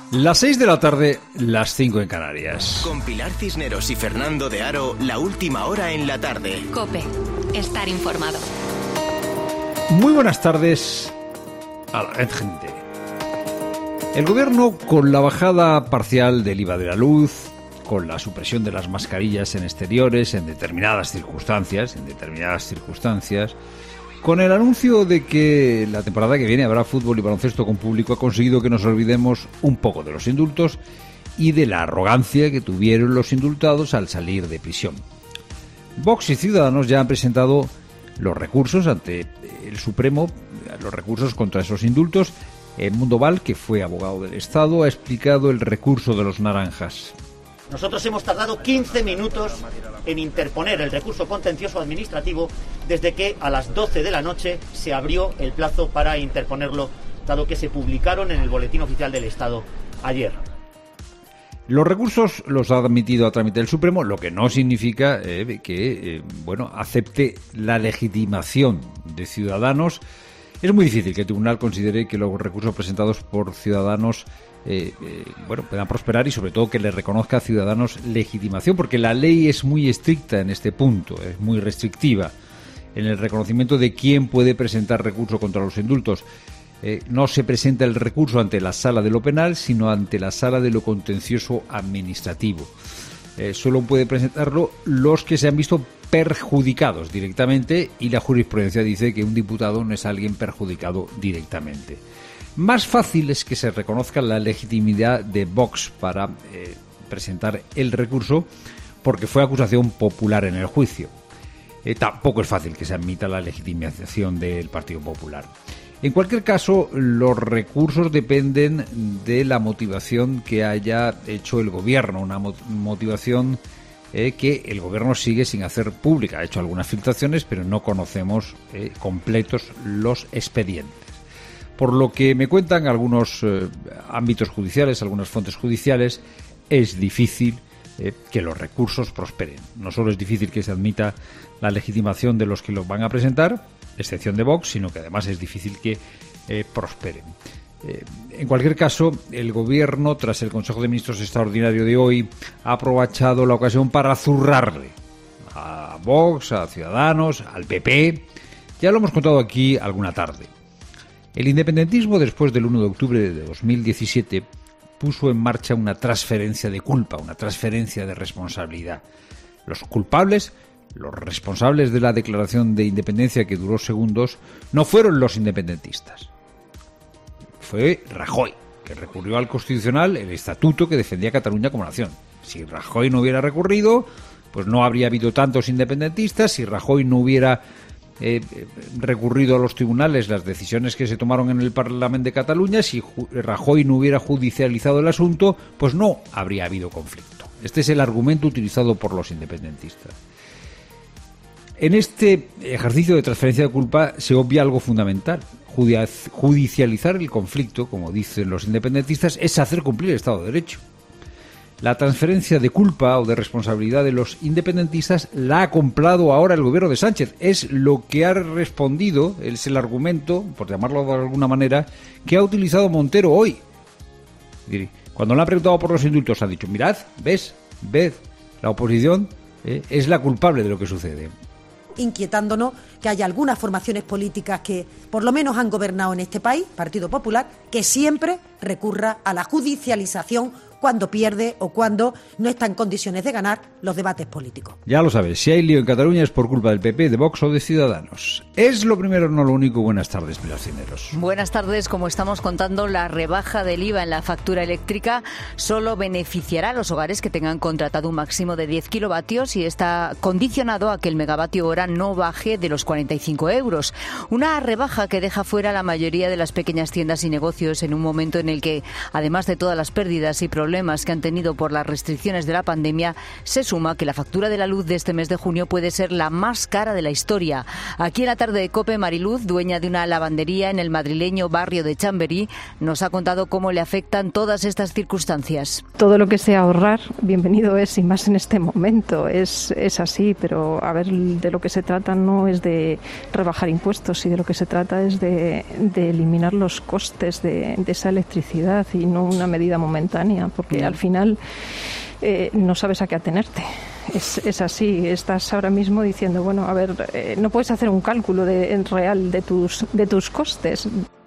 Las 6 de la tarde, las 5 en Canarias. Con Pilar Cisneros y Fernando de Aro, la última hora en la tarde. COPE. Estar informado. Muy buenas tardes a la gente. El gobierno, con la bajada parcial del IVA de la luz, con la supresión de las mascarillas en exteriores en determinadas circunstancias, con el anuncio de que la temporada que viene habrá fútbol y baloncesto con público, ha conseguido que nos olvidemos un poco de los indultos y de la arrogancia que tuvieron los indultados al salir de prisión. Vox y Ciudadanos ya han presentado los recursos ante el Supremo, los recursos contra esos indultos. Edmundo Val, que fue abogado del Estado, ha explicado el recurso de los naranjas. Nosotros hemos tardado 15 minutos en interponer el recurso contencioso administrativo desde que a las 12 de la noche se abrió el plazo para interponerlo, dado que se publicaron en el Boletín Oficial del Estado ayer. Los recursos los ha admitido a trámite el Supremo, lo que no significa que acepte la legitimación de Ciudadanos. Es muy difícil que el tribunal considere que los recursos presentados por Ciudadanos puedan prosperar y sobre todo que le reconozca a Ciudadanos legitimación, porque la ley es muy estricta en este punto, es muy restrictiva en el reconocimiento de quién puede presentar recurso contra los indultos. No se presenta el recurso ante la sala de lo penal, sino ante la sala de lo contencioso administrativo. Solo puede presentarlo los que se han visto perjudicados directamente, y la jurisprudencia dice que un diputado no es alguien perjudicado directamente. Más fácil es que se reconozca la legitimidad de Vox para presentar el recurso, porque fue acusación popular en el juicio. Tampoco es fácil que se admita la legitimación del Partido Popular. En cualquier caso, los recursos dependen de la motivación que haya hecho el gobierno, una motivación que el gobierno sigue sin hacer pública. Ha hecho algunas filtraciones, pero no conocemos completos los expedientes. Por lo que me cuentan algunos ámbitos judiciales, algunas fuentes judiciales, es difícil que los recursos prosperen. No solo es difícil que se admita la legitimación de los que los van a presentar, excepción de Vox, sino que además es difícil que prosperen. En cualquier caso, el Gobierno, tras el Consejo de Ministros extraordinario de hoy, ha aprovechado la ocasión para zurrarle a Vox, a Ciudadanos, al PP. Ya lo hemos contado aquí alguna tarde. El independentismo, después del 1 de octubre de 2017, puso en marcha una transferencia de culpa, una transferencia de responsabilidad. Los culpables, los responsables de la declaración de independencia que duró segundos, no fueron los independentistas. Fue Rajoy, que recurrió al Constitucional el estatuto que defendía a Cataluña como nación. Si Rajoy no hubiera recurrido, pues no habría habido tantos independentistas. Si Rajoy no hubiera recurrido a los tribunales las decisiones que se tomaron en el Parlamento de Cataluña, si Rajoy no hubiera judicializado el asunto, pues no habría habido conflicto. Este es el argumento utilizado por los independentistas. En este ejercicio de transferencia de culpa se obvia algo fundamental. Judicializar el conflicto, como dicen los independentistas, es hacer cumplir el Estado de Derecho. La transferencia de culpa o de responsabilidad de los independentistas la ha comprado ahora el gobierno de Sánchez. Es lo que ha respondido, es el argumento, por llamarlo de alguna manera, que ha utilizado Montero hoy. Cuando le han preguntado por los indultos, ha dicho: mirad, ved, la oposición es la culpable de lo que sucede. Inquietándonos que haya algunas formaciones políticas que por lo menos han gobernado en este país, Partido Popular, que siempre recurra a la judicialización cuando pierde o cuando no está en condiciones de ganar los debates políticos. Ya lo sabes, si hay lío en Cataluña es por culpa del PP, de Vox o de Ciudadanos. Es lo primero, no lo único. Buenas tardes, Pilar Cisneros. Buenas tardes. Como estamos contando, la rebaja del IVA en la factura eléctrica solo beneficiará a los hogares que tengan contratado un máximo de 10 kilovatios y está condicionado a que el megavatio hora no baje de los 45 euros. Una rebaja que deja fuera a la mayoría de las pequeñas tiendas y negocios en un momento en el que, además de todas las pérdidas y problemas problemas que han tenido por las restricciones de la pandemia, se suma que la factura de la luz de este mes de junio puede ser la más cara de la historia. Aquí en la tarde de COPE, Mariluz, dueña de una lavandería en el madrileño barrio de Chamberí, nos ha contado cómo le afectan todas estas circunstancias. Todo lo que sea ahorrar, bienvenido es, y más en este momento. Es así, pero a ver, de lo que se trata no es de rebajar impuestos, y de lo que se trata es de eliminar los costes de esa electricidad, y no una medida momentánea, porque al final no sabes a qué atenerte. Es así, estás ahora mismo diciendo, bueno, a ver, no puedes hacer un cálculo real de tus costes.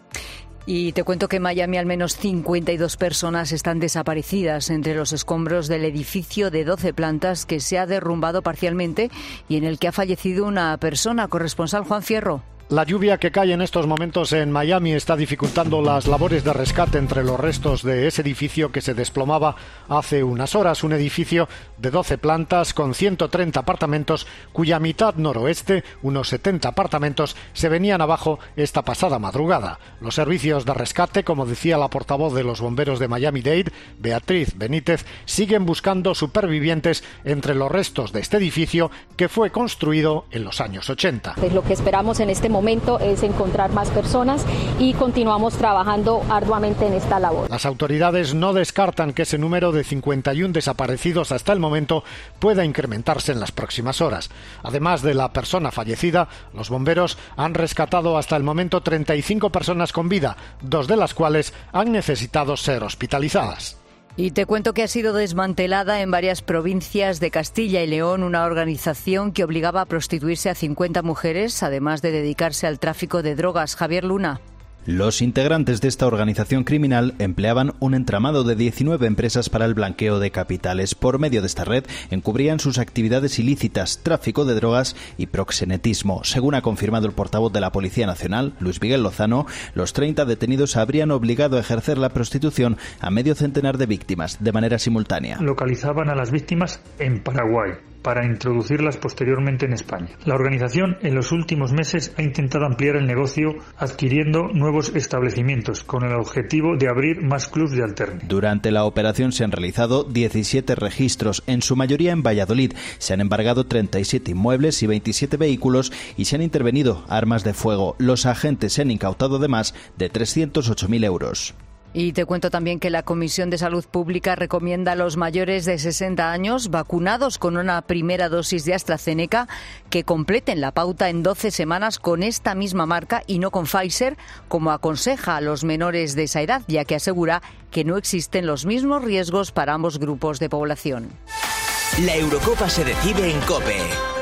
Y te cuento que en Miami al menos 52 personas están desaparecidas entre los escombros del edificio de 12 plantas que se ha derrumbado parcialmente y en el que ha fallecido una persona. Corresponsal Juan Fierro. La lluvia que cae en estos momentos en Miami está dificultando las labores de rescate entre los restos de ese edificio que se desplomaba hace unas horas. Un edificio de 12 plantas con 130 apartamentos, cuya mitad noroeste, unos 70 apartamentos, se venían abajo esta pasada madrugada. Los servicios de rescate, como decía la portavoz de los bomberos de Miami-Dade, Beatriz Benítez, siguen buscando supervivientes entre los restos de este edificio que fue construido en los años 80. Pues lo que esperamos en este momento es encontrar más personas y continuamos trabajando arduamente en esta labor. Las autoridades no descartan que ese número de 51 desaparecidos hasta el momento pueda incrementarse en las próximas horas. Además de la persona fallecida, los bomberos han rescatado hasta el momento 35 personas con vida, 2 de las cuales han necesitado ser hospitalizadas. Y te cuento que ha sido desmantelada en varias provincias de Castilla y León una organización que obligaba a prostituirse a 50 mujeres, además de dedicarse al tráfico de drogas. Javier Luna. Los integrantes de esta organización criminal empleaban un entramado de 19 empresas para el blanqueo de capitales. Por medio de esta red encubrían sus actividades ilícitas, tráfico de drogas y proxenetismo. Según ha confirmado el portavoz de la Policía Nacional, Luis Miguel Lozano, los 30 detenidos habrían obligado a ejercer la prostitución a medio centenar de víctimas de manera simultánea. Localizaban a las víctimas en Paraguay para introducirlas posteriormente en España. La organización en los últimos meses ha intentado ampliar el negocio adquiriendo nuevos establecimientos con el objetivo de abrir más clubs de alterne. Durante la operación se han realizado 17 registros, en su mayoría en Valladolid. Se han embargado 37 inmuebles y 27 vehículos y se han intervenido armas de fuego. Los agentes se han incautado además de 308.000 euros. Y te cuento también que la Comisión de Salud Pública recomienda a los mayores de 60 años vacunados con una primera dosis de AstraZeneca que completen la pauta en 12 semanas con esta misma marca y no con Pfizer, como aconseja a los menores de esa edad, ya que asegura que no existen los mismos riesgos para ambos grupos de población. La Eurocopa se decide en COPE.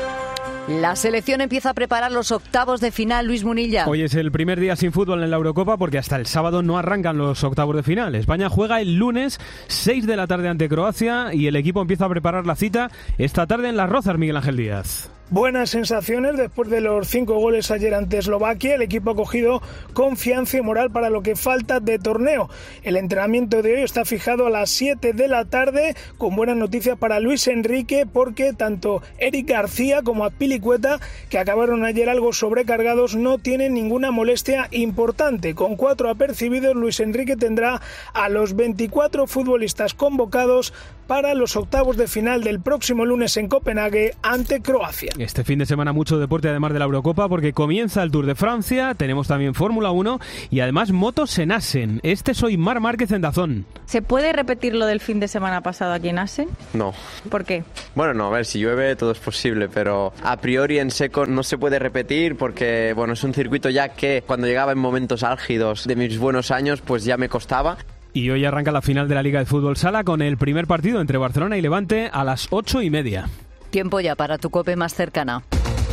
La selección empieza a preparar los octavos de final. Luis Munilla. Hoy es el primer día sin fútbol en la Eurocopa porque hasta el sábado no arrancan los octavos de final. España juega el lunes 6 de la tarde ante Croacia y el equipo empieza a preparar la cita esta tarde en Las Rozas, Miguel Ángel Díaz. Buenas sensaciones después de los 5 goles ayer ante Eslovaquia. El equipo ha cogido confianza y moral para lo que falta de torneo. El entrenamiento de hoy está fijado a las 7 de la tarde con buenas noticias para Luis Enrique porque tanto Eric García como Azpilicueta, que acabaron ayer algo sobrecargados, no tienen ninguna molestia importante. Con 4 apercibidos, Luis Enrique tendrá a los 24 futbolistas convocados para los octavos de final del próximo lunes en Copenhague ante Croacia. Este fin de semana mucho deporte además de la Eurocopa porque comienza el Tour de Francia, tenemos también Fórmula 1 y además motos en Assen. Este es hoy Marc Márquez en Dazón. ¿Se puede repetir lo del fin de semana pasado aquí en Assen? No. ¿Por qué? Bueno, no, a ver, si llueve todo es posible, pero a priori en seco no se puede repetir porque, bueno, es un circuito ya que cuando llegaba en momentos álgidos de mis buenos años, pues ya me costaba. Y hoy arranca la final de la Liga de Fútbol Sala con el primer partido entre Barcelona y Levante a las 8:30. Tiempo ya para tu COPE más cercana.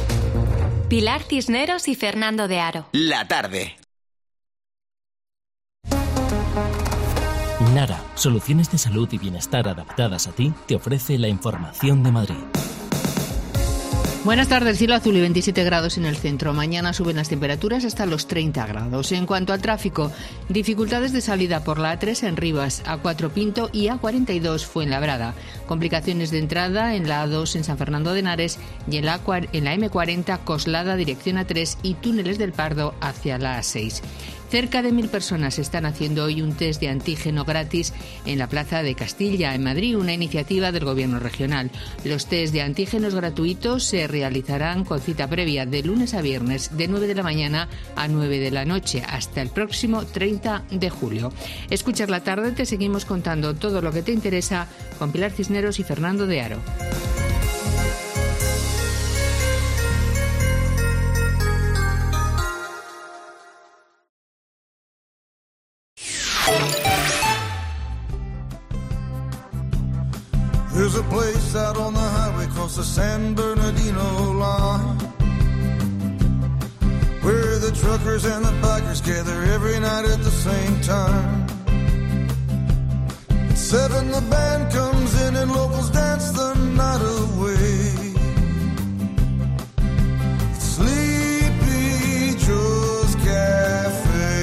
Pilar Cisneros y Fernando de Aro. La tarde. Nara, soluciones de salud y bienestar adaptadas a ti, te ofrece la información de Madrid. Buenas tardes, cielo azul y 27 grados en el centro. Mañana suben las temperaturas hasta los 30 grados. En cuanto al tráfico, dificultades de salida por la A3 en Rivas, A4 Pinto y A42 Fuenlabrada. Complicaciones de entrada en la A2 en San Fernando de Henares y en la M40 Coslada dirección A3 y túneles del Pardo hacia la A6. Cerca de 1.000 personas están haciendo hoy un test de antígeno gratis en la Plaza de Castilla, en Madrid, una iniciativa del Gobierno regional. Los test de antígenos gratuitos se realizarán con cita previa de lunes a viernes, de 9 de la mañana a 9 de la noche, hasta el próximo 30 de julio. Escuchas la tarde, te seguimos contando todo lo que te interesa con Pilar Cisneros y Fernando de Aro. There's a place out on the highway across the San Bernardino line, where the truckers and the bikers gather every night at the same time. At 7 the band comes in and locals dance the night away. Sleepy Joe's Cafe.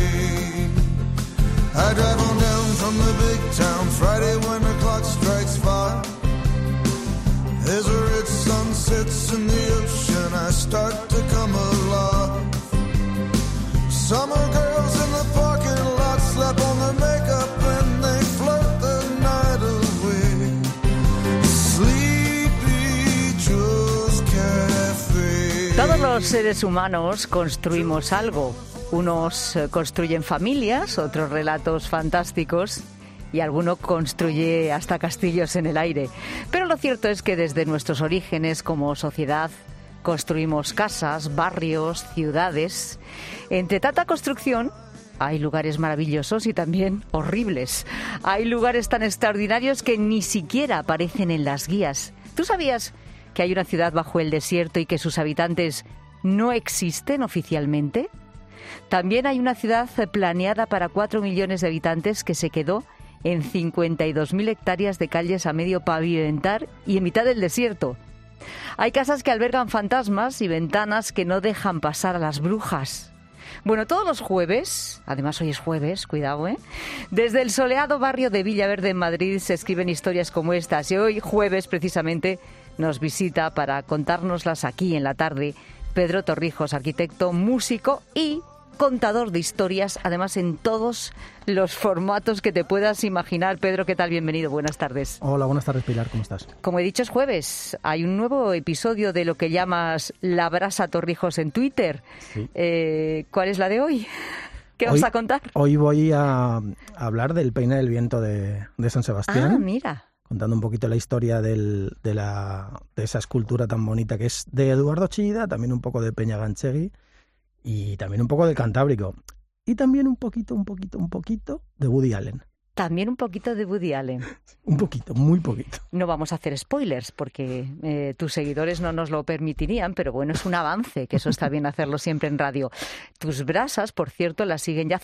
I drive on down from the big town Friday when the clock strikes 5. As the red sun sets in the ocean, I start to come alive. Summer girls in the parking lot slap on their makeup and they flirt the night away. Sleepy Joe's Cafe. Todos los seres humanos construimos algo. Unos construyen familias, otros relatos fantásticos y alguno construye hasta castillos en el aire. Pero lo cierto es que desde nuestros orígenes como sociedad construimos casas, barrios, ciudades. Entre tanta construcción hay lugares maravillosos y también horribles. Hay lugares tan extraordinarios que ni siquiera aparecen en las guías. ¿Tú sabías que hay una ciudad bajo el desierto y que sus habitantes no existen oficialmente? También hay una ciudad planeada para 4 millones de habitantes que se quedó en 52.000 hectáreas de calles a medio pavimentar y en mitad del desierto. Hay casas que albergan fantasmas y ventanas que no dejan pasar a las brujas. Bueno, todos los jueves, además hoy es jueves, cuidado, desde el soleado barrio de Villaverde en Madrid se escriben historias como estas y hoy jueves precisamente nos visita para contárnoslas aquí en la tarde Pedro Torrijos, arquitecto, músico y contador de historias, además en todos los formatos que te puedas imaginar. Pedro, ¿qué tal? Bienvenido, buenas tardes. Hola, buenas tardes, Pilar, ¿cómo estás? Como he dicho, es jueves. Hay un nuevo episodio de lo que llamas La Brasa Torrijos en Twitter. Sí. ¿Cuál es la de hoy? ¿Qué vas a contar? Hoy voy a hablar del Peine del Viento de San Sebastián. Ah, mira. Contando un poquito la historia de esa escultura tan bonita que es de Eduardo Chillida, también un poco de Peña Ganchegui y también un poco del Cantábrico. Y también un poquito de Woody Allen. También un poquito de Woody Allen. Un poquito, muy poquito. No vamos a hacer spoilers porque tus seguidores no nos lo permitirían, pero bueno, es un avance, que eso está bien hacerlo siempre en radio. Tus brasas, por cierto, las siguen ya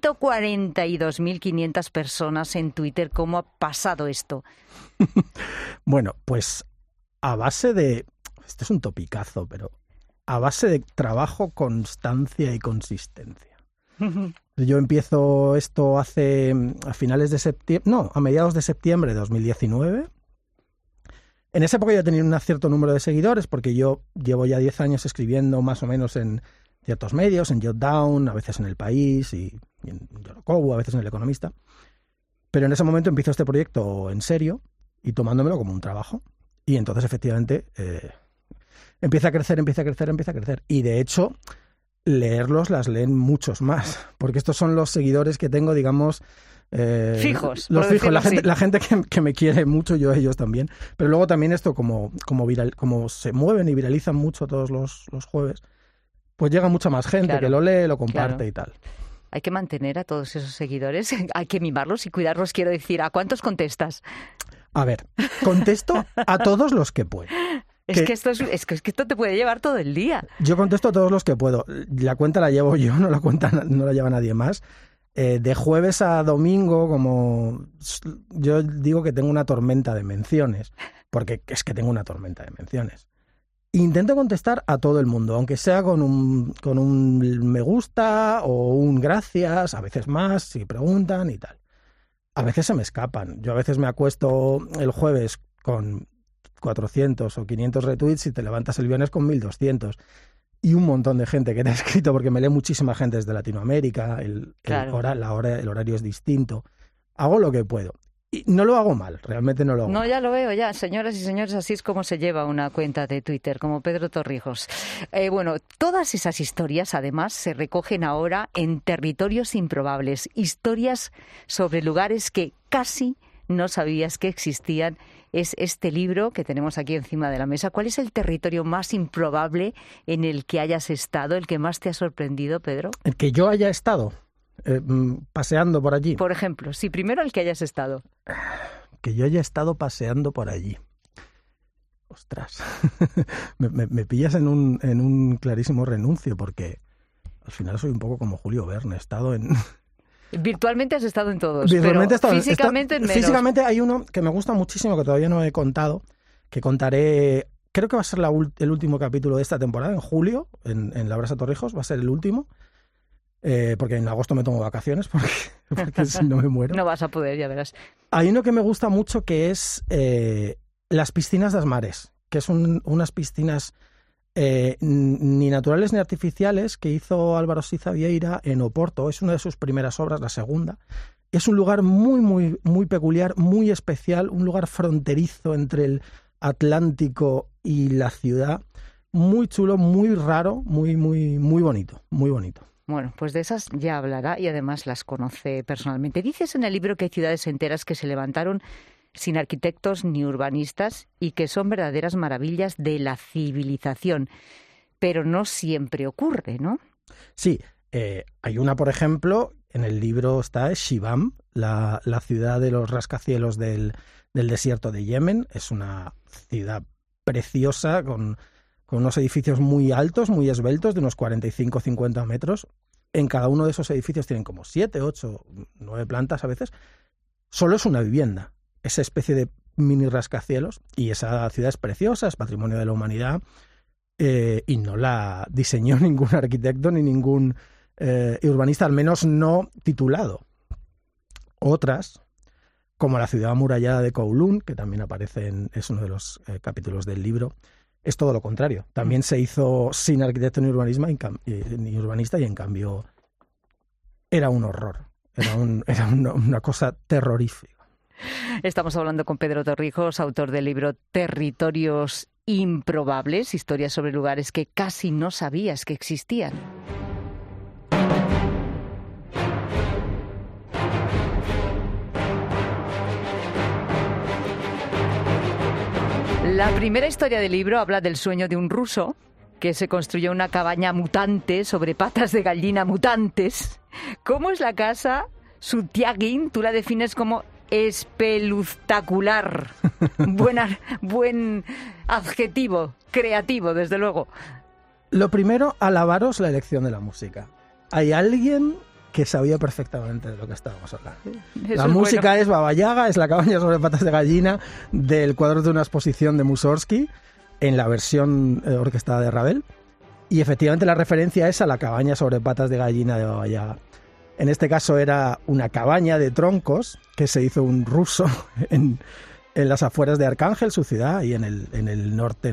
142.500 personas en Twitter. ¿Cómo ha pasado esto? Bueno, pues a base de... Esto es un topicazo, pero a base de trabajo, constancia y consistencia. Yo empiezo esto a finales de septiembre, no, a mediados de septiembre de 2019. En esa época ya tenía un cierto número de seguidores porque yo llevo ya 10 años escribiendo más o menos en ciertos medios, en Jotdown, a veces en El País y en Yorokobu, a veces en El Economista. Pero en ese momento empiezo este proyecto en serio y tomándomelo como un trabajo. Y entonces efectivamente empieza a crecer. Y de hecho... leerlos las leen muchos más, porque estos son los seguidores que tengo, digamos... fijos. Los fijos, la gente que me quiere mucho, yo a ellos también. Pero luego también esto, como se mueven y viralizan mucho todos los jueves, pues llega mucha más gente que lo lee, lo comparte y tal. Hay que mantener a todos esos seguidores, hay que mimarlos y cuidarlos, quiero decir. ¿A cuántos contestas? A ver, contesto a todos los que puedo. Es que esto te puede llevar todo el día. Yo contesto a todos los que puedo. La cuenta la llevo yo, no la lleva nadie más. De jueves a domingo, como yo digo que tengo una tormenta de menciones, porque es que tengo una tormenta de menciones. Intento contestar a todo el mundo, aunque sea con un me gusta o un gracias, a veces más, si preguntan y tal. A veces se me escapan. Yo a veces me acuesto el jueves con 400 o 500 retweets y te levantas el viernes con 1200. y un montón de gente que te ha escrito, porque me lee muchísima gente desde Latinoamérica, el horario es distinto. Hago lo que puedo. Y no lo hago mal, realmente no lo hago mal. No, ya lo veo, ya. Señoras y señores, así es como se lleva una cuenta de Twitter, como Pedro Torrijos. Bueno, todas esas historias, además, se recogen ahora en Territorios Improbables. Historias sobre lugares que casi no sabías que existían. Es este libro que tenemos aquí encima de la mesa. ¿Cuál es el territorio más improbable en el que hayas estado, el que más te ha sorprendido, Pedro? El que yo haya estado paseando por allí. Por ejemplo, sí, primero el que hayas estado. Que yo haya estado paseando por allí. Ostras, me pillas en un clarísimo renuncio, porque al final soy un poco como Julio Verne, he estado en... Virtualmente has estado en todos, Virtualmente pero físicamente en menos. Físicamente hay uno que me gusta muchísimo, que todavía no he contado, que contaré, creo que va a ser el último capítulo de esta temporada, en julio, en La Brasa Torrijos, va a ser el último. Porque en agosto me tomo vacaciones, porque si no me muero. No vas a poder, ya verás. Hay uno que me gusta mucho, que es las piscinas das Mares, que es unas piscinas ni naturales ni artificiales que hizo Álvaro Siza Vieira en Oporto. Es una de sus primeras obras, la segunda. Es un lugar muy, muy, muy peculiar, muy especial, un lugar fronterizo entre el Atlántico y la ciudad. Muy chulo, muy raro, muy, muy, muy bonito, muy bonito. Bueno, pues de esas ya hablará y además las conoce personalmente. Dices en el libro que hay ciudades enteras que se levantaron sin arquitectos ni urbanistas y que son verdaderas maravillas de la civilización. Pero no siempre ocurre, ¿no? Sí, hay una, por ejemplo, en el libro está Shibam, la ciudad de los rascacielos del desierto de Yemen. Es una ciudad preciosa con unos edificios muy altos, muy esbeltos, de unos 45-50 metros. En cada uno de esos edificios tienen como 7, 8, 9 plantas a veces. Solo es una vivienda, esa especie de mini rascacielos. Y esa ciudad es preciosa, es patrimonio de la humanidad, y no la diseñó ningún arquitecto ni ningún urbanista, al menos no titulado. Otras, como la ciudad amurallada de Kowloon, que también aparece es uno de los capítulos del libro, es todo lo contrario. También se hizo sin arquitecto ni urbanista y en cambio era un horror. Era una cosa terrorífica. Estamos hablando con Pedro Torrijos, autor del libro Territorios Improbables, historias sobre lugares que casi no sabías que existían. La primera historia del libro habla del sueño de un ruso que se construyó una cabaña mutante sobre patas de gallina mutantes. ¿Cómo es la casa Sutyagin? Tú la defines como espeluztacular. Buen adjetivo, creativo, desde luego. Lo primero, alabaros la elección de la música. Hay alguien que sabía perfectamente de lo que estábamos hablando. La música es Baba Yaga, es la cabaña sobre patas de gallina del cuadro de una exposición de Mussorgsky en la versión orquestada de Ravel. Y efectivamente la referencia es a la cabaña sobre patas de gallina de Baba Yaga. En este caso era una cabaña de troncos que se hizo un ruso en las afueras de Arcángel, su ciudad, y en el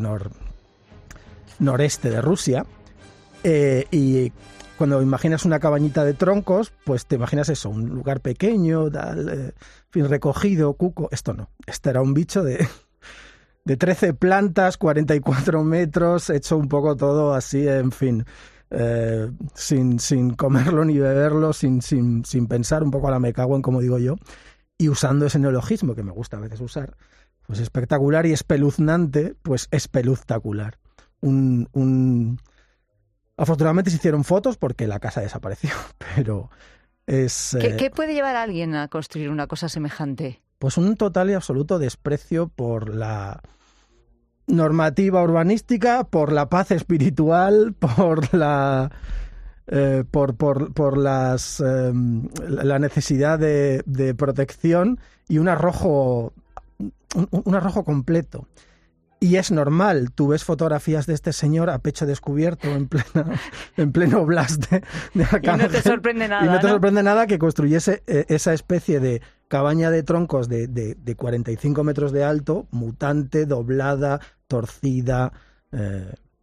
noreste de Rusia. Y cuando imaginas una cabañita de troncos, pues te imaginas eso, un lugar pequeño, recogido, cuco. Esto no, este era un bicho de 13 plantas, 44 metros, hecho un poco todo así, en fin, sin comerlo ni beberlo, sin pensar, un poco a la me cago en, como digo yo, y usando ese neologismo que me gusta a veces usar, pues espectacular y espeluznante, pues espeluztacular. Afortunadamente se hicieron fotos porque la casa desapareció, pero es... ¿Qué puede llevar a alguien a construir una cosa semejante? Pues un total y absoluto desprecio por la normativa urbanística, por la paz espiritual, por la necesidad de protección y un arrojo completo. Y es normal, tú ves fotografías de este señor a pecho descubierto en pleno blast de Arcángel. Y no te sorprende nada. Y no te sorprende nada que construyese esa especie de cabaña de troncos de 45 metros de alto, mutante, doblada, torcida.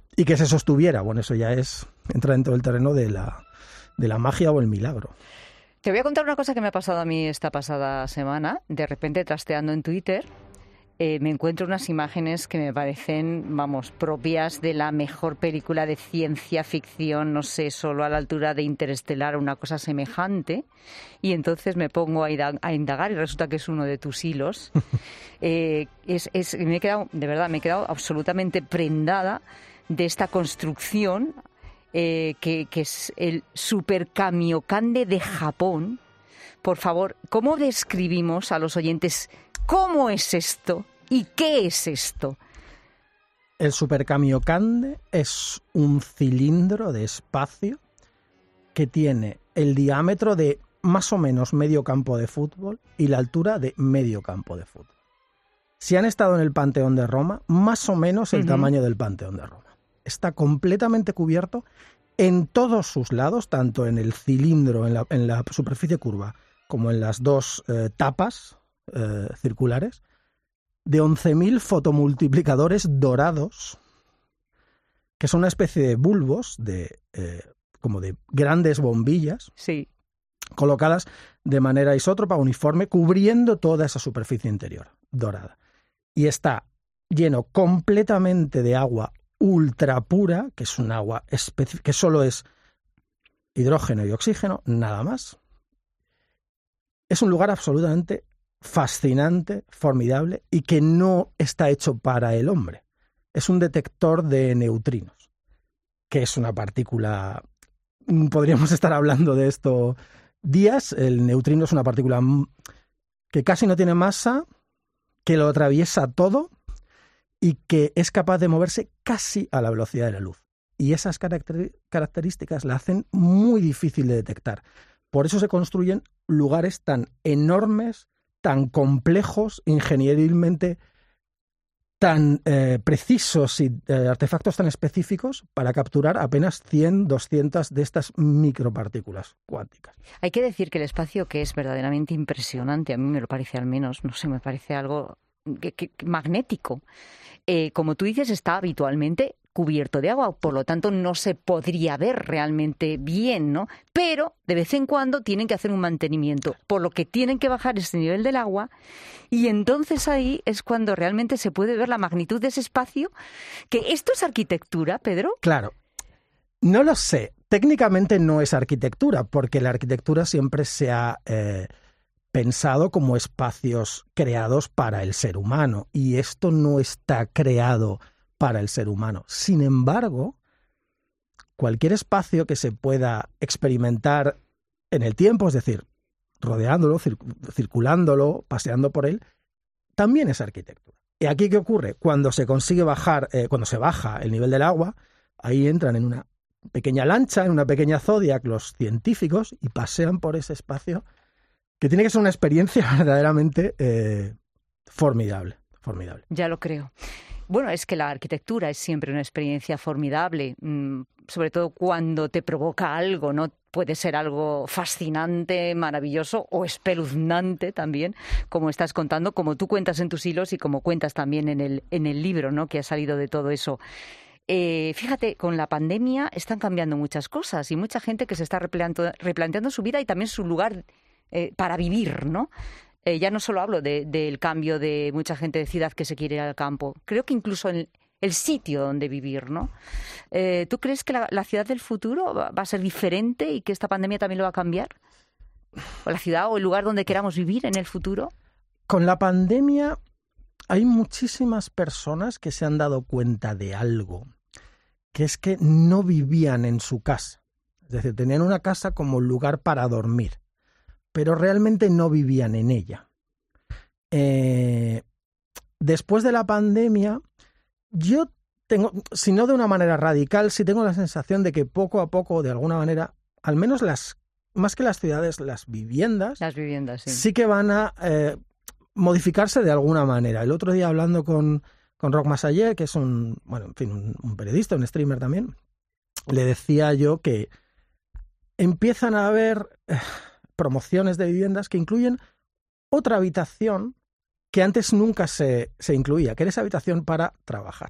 y que se sostuviera. Bueno, eso ya entra dentro del terreno de la magia o el milagro. Te voy a contar una cosa que me ha pasado a mí esta pasada semana. De repente, trasteando en Twitter, me encuentro unas imágenes que me parecen, propias de la mejor película de ciencia ficción, no sé, solo a la altura de Interestelar, una cosa semejante. Y entonces me pongo a indagar y resulta que es uno de tus hilos. Me he quedado absolutamente prendada de esta construcción que es el Super Kamiokande de Japón. Por favor, ¿cómo describimos a los oyentes cómo es esto y qué es esto? El Super Kamiokande es un cilindro de espacio que tiene el diámetro de más o menos medio campo de fútbol y la altura de medio campo de fútbol. Si han estado en el Panteón de Roma, más o menos el tamaño del Panteón de Roma. Está completamente cubierto en todos sus lados, tanto en el cilindro, en la superficie curva, como en las dos tapas circulares, de 11.000 fotomultiplicadores dorados, que son una especie de bulbos, como de grandes bombillas, sí, colocadas de manera isótropa, uniforme, cubriendo toda esa superficie interior dorada. Y está lleno completamente de agua ultra pura, que es un agua que solo es hidrógeno y oxígeno, nada más. Es un lugar absolutamente fascinante, formidable, y que no está hecho para el hombre. Es un detector de neutrinos, que es una partícula... Podríamos estar hablando de esto días. El neutrino es una partícula que casi no tiene masa, que lo atraviesa todo y que es capaz de moverse casi a la velocidad de la luz. Y esas características la hacen muy difícil de detectar. Por eso se construyen lugares tan enormes, tan complejos, ingenierilmente tan precisos y artefactos tan específicos para capturar apenas 100, 200 de estas micropartículas cuánticas. Hay que decir que el espacio, que es verdaderamente impresionante, a mí me lo parece al menos, no sé, me parece algo magnético. Como tú dices, está habitualmente cubierto de agua, por lo tanto no se podría ver realmente bien, ¿no? Pero de vez en cuando tienen que hacer un mantenimiento, por lo que tienen que bajar ese nivel del agua, y entonces ahí es cuando realmente se puede ver la magnitud de ese espacio. ¿Que esto es arquitectura, Pedro? Claro, no lo sé. Técnicamente no es arquitectura, porque la arquitectura siempre se ha pensado como espacios creados para el ser humano, y esto no está creado para el ser humano. Sin embargo, cualquier espacio que se pueda experimentar en el tiempo, es decir, rodeándolo, circulándolo, paseando por él, también es arquitectura. ¿Y aquí qué ocurre? Cuando se consigue bajar, cuando se baja el nivel del agua, ahí entran en una pequeña lancha, en una pequeña Zodiac los científicos y pasean por ese espacio, que tiene que ser una experiencia verdaderamente formidable. Ya lo creo. Bueno, es que la arquitectura es siempre una experiencia formidable, sobre todo cuando te provoca algo, ¿no? Puede ser algo fascinante, maravilloso o espeluznante también, como estás contando, como tú cuentas en tus hilos y como cuentas también en el libro, ¿no?, que ha salido de todo eso. Fíjate, con la pandemia están cambiando muchas cosas y mucha gente que se está replanteando su vida y también su lugar para vivir, ¿no? Ya no solo hablo del cambio de mucha gente de ciudad que se quiere ir al campo, creo que incluso en el sitio donde vivir, ¿no? ¿Tú crees que la ciudad del futuro va a ser diferente y que esta pandemia también lo va a cambiar? ¿O la ciudad o el lugar donde queramos vivir en el futuro? Con la pandemia hay muchísimas personas que se han dado cuenta de algo, que es que no vivían en su casa. Es decir, tenían una casa como lugar para dormir, pero realmente no vivían en ella. Después de la pandemia, yo tengo, si no de una manera radical, sí tengo la sensación de que poco a poco, de alguna manera, al menos más que las ciudades, las viviendas sí que van a modificarse de alguna manera. El otro día, hablando con Roc Massaller, que es un periodista, un streamer también, le decía yo que empiezan a haber promociones de viviendas que incluyen otra habitación que antes nunca se incluía, que era esa habitación para trabajar.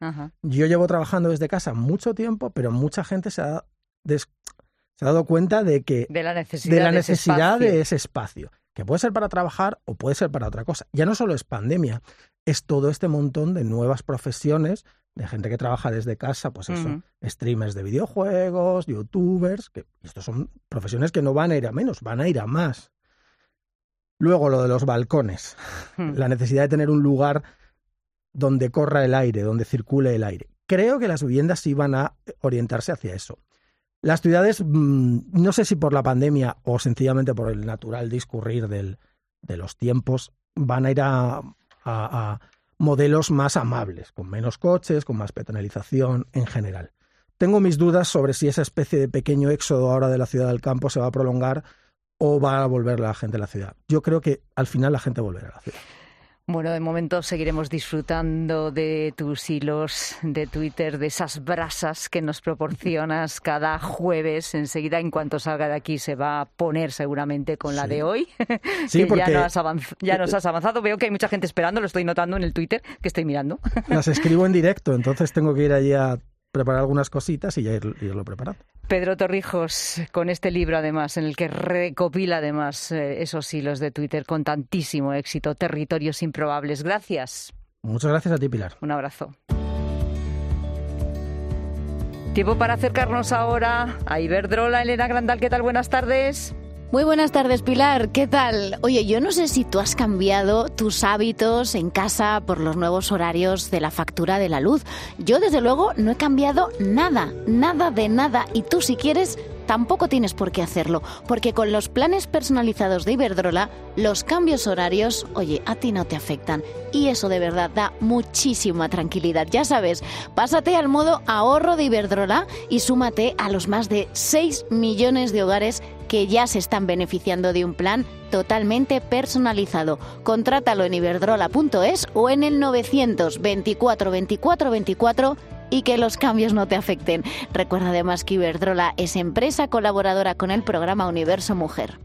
Ajá. Yo llevo trabajando desde casa mucho tiempo, pero mucha gente se ha dado cuenta de la necesidad de ese espacio, que puede ser para trabajar o puede ser para otra cosa. Ya no solo es pandemia, es todo este montón de nuevas profesiones, de gente que trabaja desde casa, pues eso, streamers de videojuegos, youtubers, que estos son profesiones que no van a ir a menos, van a ir a más. Luego lo de los balcones, la necesidad de tener un lugar donde corra el aire, donde circule el aire. Creo que las viviendas sí van a orientarse hacia eso. Las ciudades, no sé si por la pandemia o sencillamente por el natural discurrir de los tiempos, van a ir a modelos más amables, con menos coches, con más peatonalización en general. Tengo mis dudas sobre si esa especie de pequeño éxodo ahora de la ciudad al campo se va a prolongar o va a volver la gente a la ciudad. Yo creo que al final la gente volverá a la ciudad. Bueno, de momento seguiremos disfrutando de tus hilos de Twitter, de esas brasas que nos proporcionas cada jueves. Enseguida, en cuanto salga de aquí, se va a poner seguramente con la de hoy. Sí, que porque ya nos has avanzado. Veo que hay mucha gente esperando, lo estoy notando en el Twitter que estoy mirando. Las escribo en directo, entonces tengo que ir allí a preparar algunas cositas y ya irlo preparando. Pedro Torrijos, con este libro además, en el que recopila además esos hilos de Twitter con tantísimo éxito, Territorios Improbables. Gracias. Muchas gracias a ti, Pilar. Un abrazo. Tiempo para acercarnos ahora a Iberdrola. Elena Grandal, ¿qué tal? Buenas tardes. Muy buenas tardes, Pilar. ¿Qué tal? Oye, yo no sé si tú has cambiado tus hábitos en casa por los nuevos horarios de la factura de la luz. Yo, desde luego, no he cambiado nada de nada. Y tú, si quieres, tampoco tienes por qué hacerlo, porque con los planes personalizados de Iberdrola, los cambios horarios, oye, a ti no te afectan. Y eso de verdad da muchísima tranquilidad. Ya sabes, pásate al modo ahorro de Iberdrola y súmate a los más de 6 millones de hogares que ya se están beneficiando de un plan totalmente personalizado. Contrátalo en iberdrola.es o en el 924 24 24 y que los cambios no te afecten. Recuerda además que Iberdrola es empresa colaboradora con el programa Universo Mujer.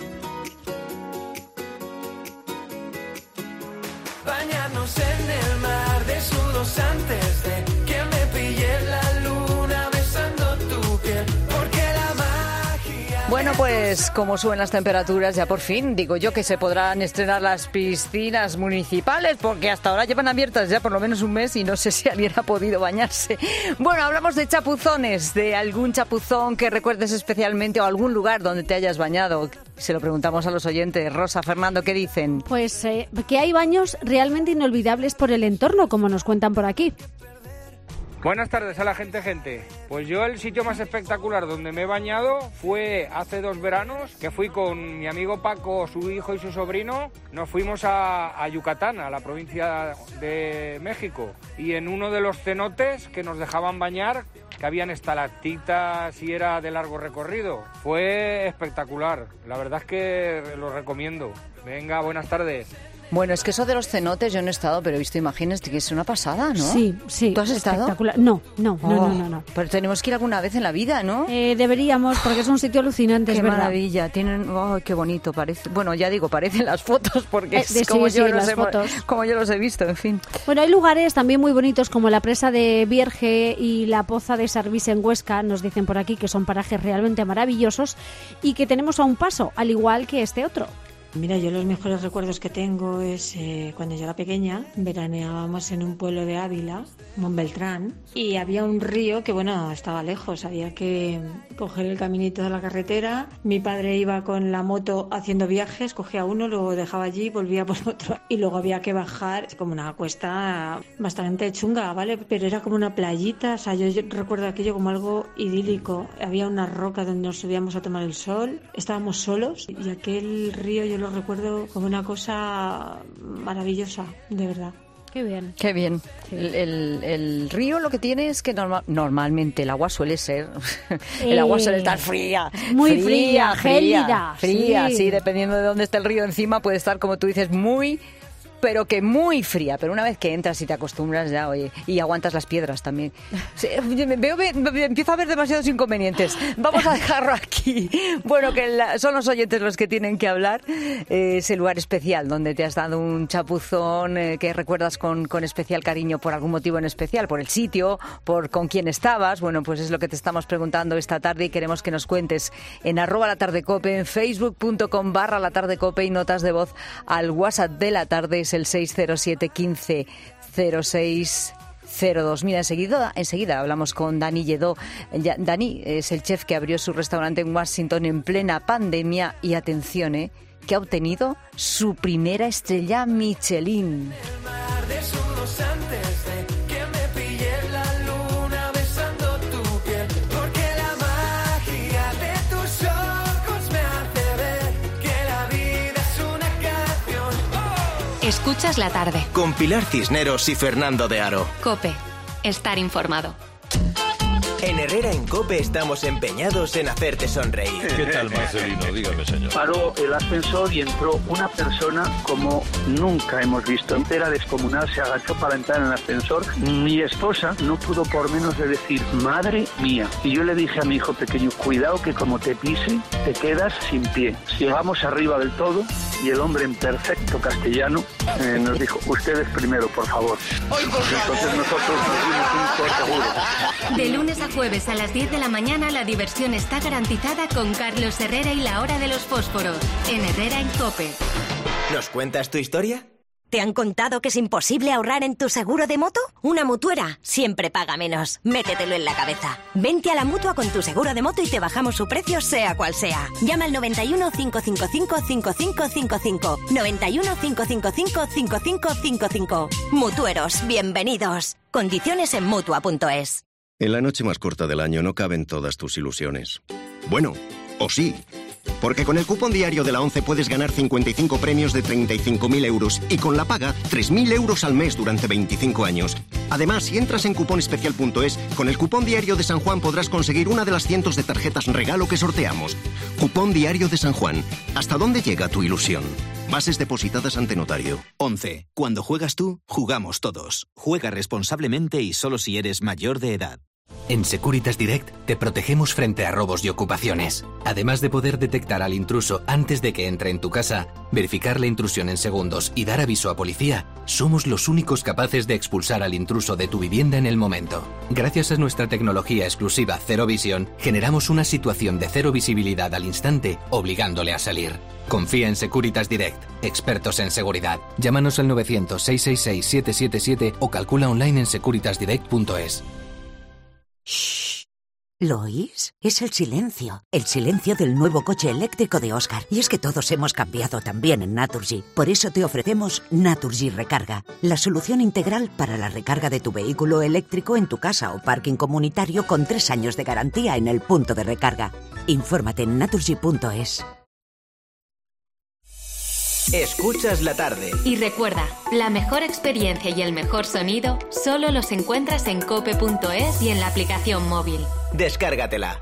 Bañarnos en el mar desnudos antes de que me pille la luna besando tu piel, porque la magia... Bueno, pues como suben las temperaturas, ya por fin, digo yo, que se podrán estrenar las piscinas municipales, porque hasta ahora llevan abiertas ya por lo menos un mes y no sé si alguien ha podido bañarse. Bueno, hablamos de chapuzones, de algún chapuzón que recuerdes especialmente o algún lugar donde te hayas bañado. Se lo preguntamos a los oyentes. Rosa, Fernando, ¿qué dicen? Pues que hay baños realmente inolvidables por el entorno, como nos cuentan por aquí. Buenas tardes a la gente. Pues yo el sitio más espectacular donde me he bañado fue hace 2 veranos, que fui con mi amigo Paco, su hijo y su sobrino. Nos fuimos a Yucatán, a la provincia de México, y en uno de los cenotes que nos dejaban bañar, que habían estalactitas y era de largo recorrido. Fue espectacular, la verdad es que lo recomiendo. Venga, buenas tardes. Bueno, es que eso de los cenotes yo no he estado, pero he visto imágenes de que es una pasada, ¿no? Sí. ¿Tú has estado? Espectacular. No. Pero tenemos que ir alguna vez en la vida, ¿no? Deberíamos, porque es un sitio alucinante, qué es verdad. Maravilla, tienen, qué bonito parece. Bueno, ya digo, parecen las fotos, porque es sí, como, como yo los he visto, en fin. Bueno, hay lugares también muy bonitos como la presa de Vierge y la poza de Sarvis en Huesca, nos dicen por aquí que son parajes realmente maravillosos y que tenemos a un paso, al igual que este otro. Mira, yo los mejores recuerdos que tengo es cuando yo era pequeña, veraneábamos en un pueblo de Ávila, Montbeltrán, y había un río que, bueno, estaba lejos, había que coger el caminito de la carretera. Mi padre iba con la moto haciendo viajes, cogía uno, lo dejaba allí, volvía por otro, y luego había que bajar, como una cuesta bastante chunga, ¿vale? Pero era como una playita, o sea, yo recuerdo aquello como algo idílico. Había una roca donde nos subíamos a tomar el sol, estábamos solos, y aquel río yo lo recuerdo como una cosa maravillosa, de verdad. Qué bien. Qué bien. Sí. El río lo que tiene es que normalmente el agua suele ser... el agua suele estar fría. Muy fría, gélida. Fría, sí, dependiendo de dónde esté el río encima puede estar, como tú dices, muy pero que muy fría. Pero una vez que entras y te acostumbras ya, oye, y aguantas las piedras también. Empiezo a ver demasiados inconvenientes. Vamos a dejarlo aquí. Bueno, que son los oyentes los que tienen que hablar. Ese lugar especial donde te has dado un chapuzón que recuerdas con especial cariño por algún motivo en especial, por el sitio, por con quién estabas. Bueno, pues es lo que te estamos preguntando esta tarde y queremos que nos cuentes en @latardecope, en facebook.com/latardecope y notas de voz al WhatsApp de la tarde, es el 607 15 06 02. Mira, enseguida hablamos con Dani Lledó. Dani es el chef que abrió su restaurante en Washington en plena pandemia y atención, que ha obtenido su primera estrella Michelin. Escuchas la tarde. Con Pilar Cisneros y Fernando de Aro. COPE. Estar informado. En Herrera en COPE estamos empeñados en hacerte sonreír. ¿Qué tal, Marcelino? Dígame, señor. Paró el ascensor y entró una persona como nunca hemos visto. Entera descomunal, se agachó para entrar en el ascensor. Mi esposa no pudo por menos de decir, madre mía. Y yo le dije a mi hijo pequeño, cuidado que como te pise, te quedas sin pie. Llegamos arriba del todo y el hombre en perfecto castellano nos dijo, ustedes primero, por favor. Entonces nosotros nos dimos un corte seguro. De lunes a jueves a las 10 de la mañana la diversión está garantizada con Carlos Herrera y la hora de los fósforos. En Herrera en COPE. ¿Nos cuentas tu historia? ¿Te han contado que es imposible ahorrar en tu seguro de moto? Una Mutuera siempre paga menos. Métetelo en la cabeza. Vente a la Mutua con tu seguro de moto y te bajamos su precio sea cual sea. Llama al 91 555 5555. 91 555 5555. Mutueros, bienvenidos. Condiciones en Mutua.es. En la noche más corta del año no caben todas tus ilusiones. Bueno, o sí. Porque con el cupón diario de la 11 puedes ganar 55 premios de 35.000 euros y con la paga 3.000 euros al mes durante 25 años. Además, si entras en cuponespecial.es, con el cupón diario de San Juan podrás conseguir una de las cientos de tarjetas regalo que sorteamos. Cupón diario de San Juan. ¿Hasta dónde llega tu ilusión? Bases depositadas ante notario. 11. Cuando juegas tú, jugamos todos. Juega responsablemente y solo si eres mayor de edad. En Securitas Direct te protegemos frente a robos y ocupaciones. Además de poder detectar al intruso antes de que entre en tu casa, verificar la intrusión en segundos y dar aviso a policía, somos los únicos capaces de expulsar al intruso de tu vivienda en el momento. Gracias a nuestra tecnología exclusiva Cero Visión, generamos una situación de cero visibilidad al instante, obligándole a salir. Confía en Securitas Direct, expertos en seguridad. Llámanos al 900-666-777 o calcula online en securitasdirect.es. Shh. ¿Lo oís? Es el silencio del nuevo coche eléctrico de Oscar. Y es que todos hemos cambiado también en Naturgy. Por eso te ofrecemos Naturgy Recarga, la solución integral para la recarga de tu vehículo eléctrico en tu casa o parking comunitario con 3 años de garantía en el punto de recarga. Infórmate en naturgy.es. Escuchas la tarde. Y recuerda, la mejor experiencia y el mejor sonido solo los encuentras en cope.es y en la aplicación móvil. Descárgatela.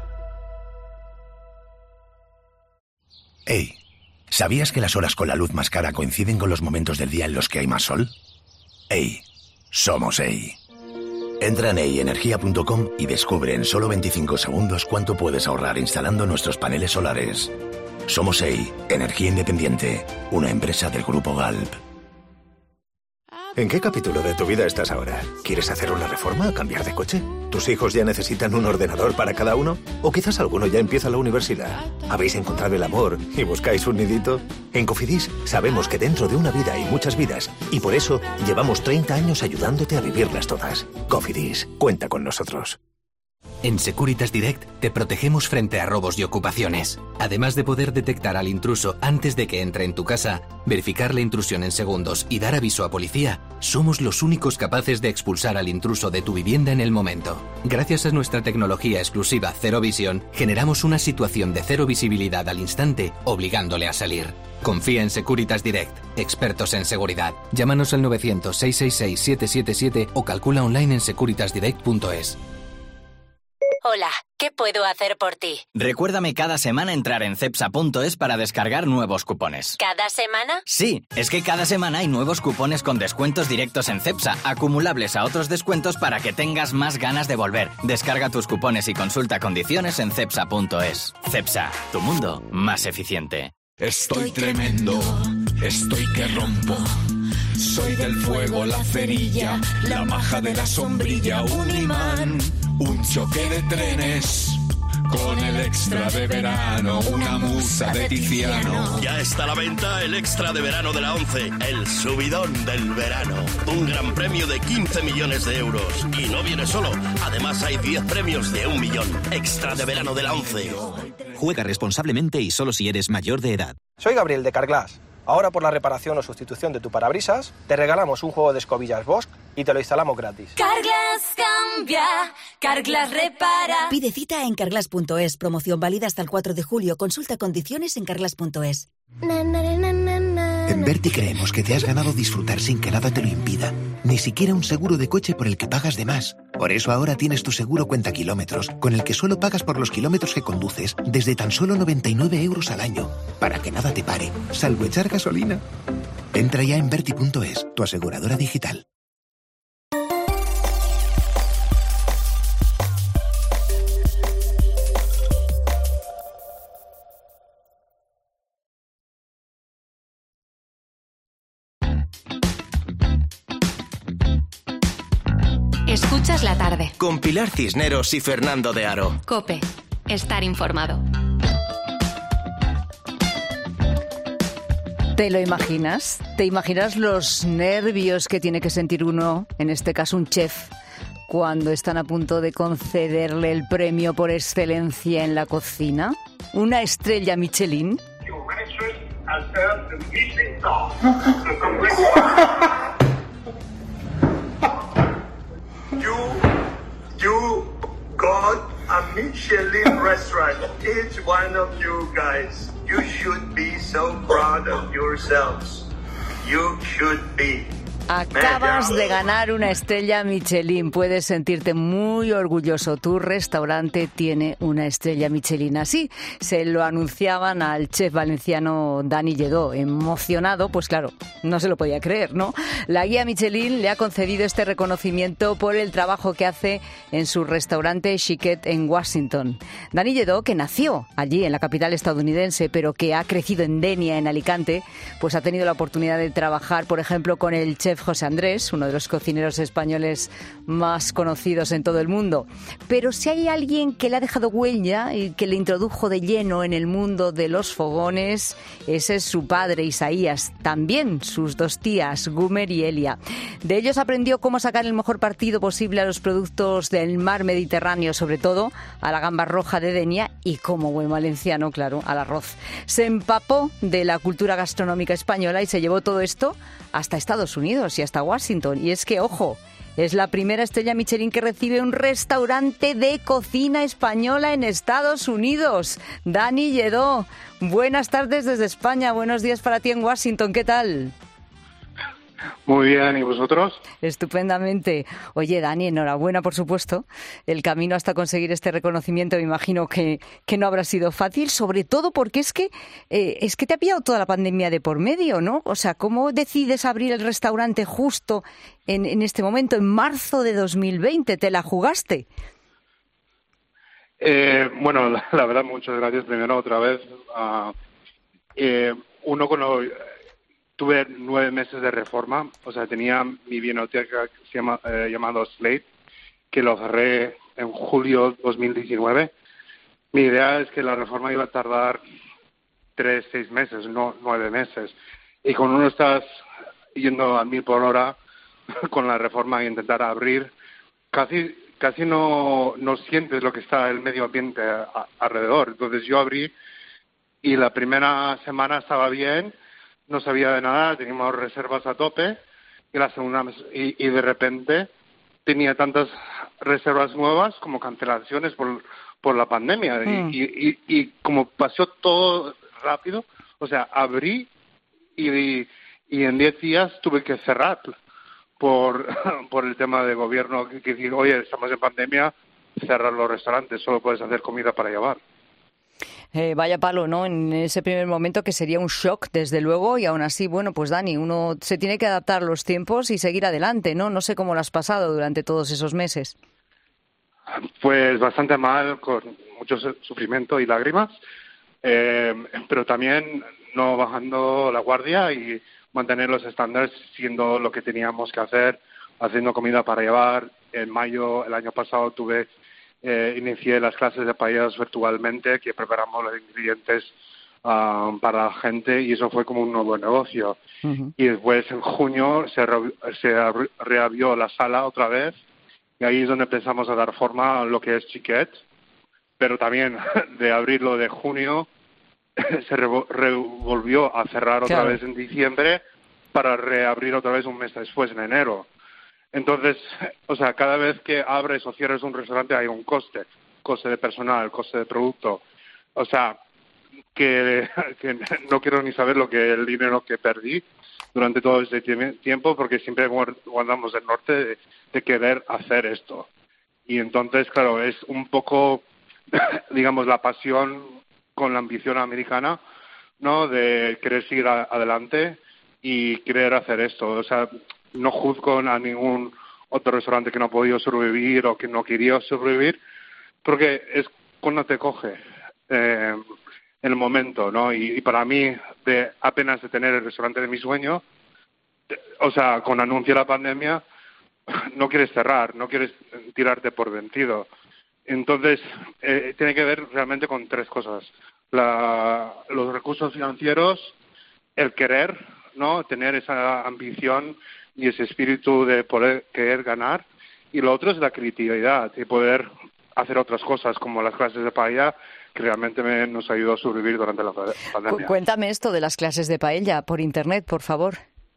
Hey, ¿sabías que las horas con la luz más cara coinciden con los momentos del día en los que hay más sol? Hey, somos EI. Entra en eienergia.com y descubre en solo 25 segundos cuánto puedes ahorrar instalando nuestros paneles solares. Somos EI, Energía Independiente, una empresa del Grupo Galp. ¿En qué capítulo de tu vida estás ahora? ¿Quieres hacer una reforma o cambiar de coche? ¿Tus hijos ya necesitan un ordenador para cada uno? ¿O quizás alguno ya empieza la universidad? ¿Habéis encontrado el amor y buscáis un nidito? En Cofidis sabemos que dentro de una vida hay muchas vidas y por eso llevamos 30 años ayudándote a vivirlas todas. Cofidis, cuenta con nosotros. En Securitas Direct te protegemos frente a robos y ocupaciones. Además de poder detectar al intruso antes de que entre en tu casa, verificar la intrusión en segundos y dar aviso a policía, somos los únicos capaces de expulsar al intruso de tu vivienda en el momento. Gracias a nuestra tecnología exclusiva Cero Visión, generamos una situación de cero visibilidad al instante, obligándole a salir. Confía en Securitas Direct, expertos en seguridad. Llámanos al 900-666-777 o calcula online en securitasdirect.es. Hola, ¿qué puedo hacer por ti? Recuérdame cada semana entrar en cepsa.es para descargar nuevos cupones. ¿Cada semana? Sí, es que cada semana hay nuevos cupones con descuentos directos en Cepsa, acumulables a otros descuentos para que tengas más ganas de volver. Descarga tus cupones y consulta condiciones en cepsa.es. Cepsa, tu mundo más eficiente. Estoy tremendo, estoy que rompo. Soy del fuego, la cerilla, la maja de la sombrilla, un imán, un choque de trenes, con el extra de verano, una musa de Tiziano. Ya está a la venta el extra de verano de la 11, el subidón del verano. Un gran premio de 15 millones de euros. Y no viene solo, además hay 10 premios de 1 millón. Extra de verano de la 11. Juega responsablemente y solo si eres mayor de edad. Soy Gabriel de Carglass. Ahora por la reparación o sustitución de tu parabrisas, te regalamos un juego de escobillas Bosch y te lo instalamos gratis. Carglass cambia, Carglass repara. Pide cita en carglass.es. Promoción válida hasta el 4 de julio. Consulta condiciones en carglass.es. En Verti creemos que te has ganado disfrutar sin que nada te lo impida. Ni siquiera un seguro de coche por el que pagas de más. Por eso ahora tienes tu seguro cuenta kilómetros, con el que solo pagas por los kilómetros que conduces, desde tan solo 99 euros al año. Para que nada te pare, salvo echar gasolina. Entra ya en Verti.es, tu aseguradora digital. Escuchas la tarde. Con Pilar Cisneros y Fernando de Aro. COPE. Estar informado. ¿Te lo imaginas? ¿Te imaginas los nervios que tiene que sentir uno, en este caso un chef, cuando están a punto de concederle el premio por excelencia en la cocina? ¿Una estrella Michelin? You got a Michelin restaurant. Each one of you guys. You should be so proud of yourselves. You should be. Acabas de ganar una estrella Michelin. Puedes sentirte muy orgulloso. Tu restaurante tiene una estrella Michelin. Así se lo anunciaban al chef valenciano Dani Lledó. Emocionado, pues claro, no se lo podía creer, ¿no? La guía Michelin le ha concedido este reconocimiento por el trabajo que hace en su restaurante Xiquet en Washington. Dani Lledó, que nació allí en la capital estadounidense, pero que ha crecido en Denia, en Alicante, pues ha tenido la oportunidad de trabajar, por ejemplo, con el chef José Andrés, uno de los cocineros españoles más conocidos en todo el mundo. Pero si hay alguien que le ha dejado huella y que le introdujo de lleno en el mundo de los fogones, ese es su padre Isaías, también sus dos tías, Gumer y Elia. De ellos aprendió cómo sacar el mejor partido posible a los productos del mar Mediterráneo, sobre todo a la gamba roja de Denia y, como buen valenciano, claro, al arroz. Se empapó de la cultura gastronómica española y se llevó todo esto hasta Estados Unidos y hasta Washington. Y es que, ojo, es la primera estrella Michelin que recibe un restaurante de cocina española en Estados Unidos. Dani Lledó, buenas tardes desde España, buenos días para ti en Washington, ¿qué tal? Muy bien, ¿y vosotros? Estupendamente. Oye, Dani, enhorabuena, por supuesto. El camino hasta conseguir este reconocimiento me imagino que no habrá sido fácil, sobre todo porque es que te ha pillado toda la pandemia de por medio, ¿no? O sea, ¿cómo decides abrir el restaurante justo en este momento, en marzo de 2020? ¿Te la jugaste? Bueno, la verdad, muchas gracias primero otra vez. Tuve 9 meses de reforma, o sea, tenía mi vinoteca que se llama llamado Slate, que lo cerré en julio 2019. Mi idea es que la reforma iba a tardar 3-6 meses, no 9 meses. Y cuando uno estás yendo a 1000 por hora con la reforma e intentar abrir, casi no sientes lo que está el medio ambiente alrededor. Entonces yo abrí y la primera semana estaba bien. No sabía de nada, teníamos reservas a tope y la segunda y de repente tenía tantas reservas nuevas como cancelaciones por la pandemia y como pasó todo rápido, o sea, abrí y en 10 días tuve que cerrar por el tema de gobierno que decir, oye, estamos en pandemia, cerrar los restaurantes, solo puedes hacer comida para llevar. Vaya palo, ¿no? En ese primer momento, que sería un shock, desde luego, y aún así, bueno, pues Dani, uno se tiene que adaptar a los tiempos y seguir adelante, ¿no? No sé cómo lo has pasado durante todos esos meses. Pues bastante mal, con mucho sufrimiento y lágrimas, pero también no bajando la guardia y mantener los estándares, siendo lo que teníamos que hacer, haciendo comida para llevar. En mayo, el año pasado, inicié las clases de paellas virtualmente, que preparamos los ingredientes para la gente, y eso fue como un nuevo negocio. Uh-huh. Y después, en junio, se reabrió la sala otra vez, y ahí es donde empezamos a dar forma a lo que es Xiquet. Pero también de abrirlo de junio se volvió a cerrar otra vez en diciembre, para reabrir otra vez un mes después, en enero. Entonces, o sea, cada vez que abres o cierres un restaurante hay un coste de personal, coste de producto. O sea, que no quiero ni saber el dinero que perdí durante todo este tiempo, porque siempre guardamos el norte de querer hacer esto. Y entonces, claro, es un poco, digamos, la pasión con la ambición americana, ¿no? De querer seguir adelante y querer hacer esto. O sea, no juzgo a ningún otro restaurante que no ha podido sobrevivir o que no quería sobrevivir, porque es cuando te coge el momento, ¿no? Y para mí, apenas de tener el restaurante de mi sueño, o sea, con anuncio de la pandemia, no quieres cerrar, no quieres tirarte por vencido. Entonces, tiene que ver realmente con tres cosas: los recursos financieros, el querer, ¿no? Tener esa ambición y ese espíritu de poder querer ganar, y lo otro es la creatividad y poder hacer otras cosas como las clases de paella, que realmente nos ayudó a sobrevivir durante la pandemia. Cuéntame esto de las clases de paella por internet, por favor.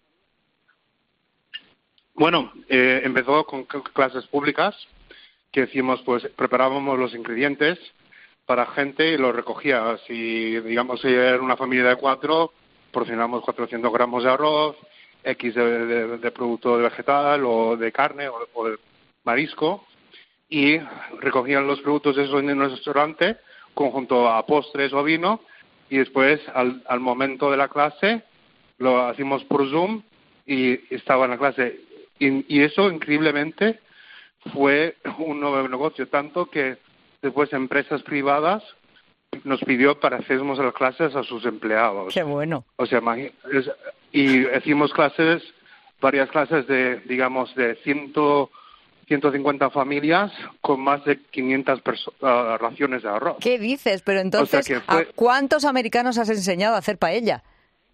Bueno, empezó con clases públicas que hicimos, pues preparábamos los ingredientes para gente y los recogía. Si, digamos, era una familia de 4, porcionamos 400 gramos de arroz, X de producto vegetal o de carne o de marisco, y recogían los productos esos en el restaurante junto a postres o vino, y después al momento de la clase lo hacíamos por Zoom y estaba en la clase. Y eso, increíblemente, fue un nuevo negocio, tanto que después empresas privadas nos pidió para hacernos las clases a sus empleados. ¡Qué bueno! O sea, y hicimos varias clases de, digamos, de 150 familias con más de 500 raciones de arroz. ¿Qué dices? Pero entonces, o sea, ¿a cuántos americanos has enseñado a hacer paella?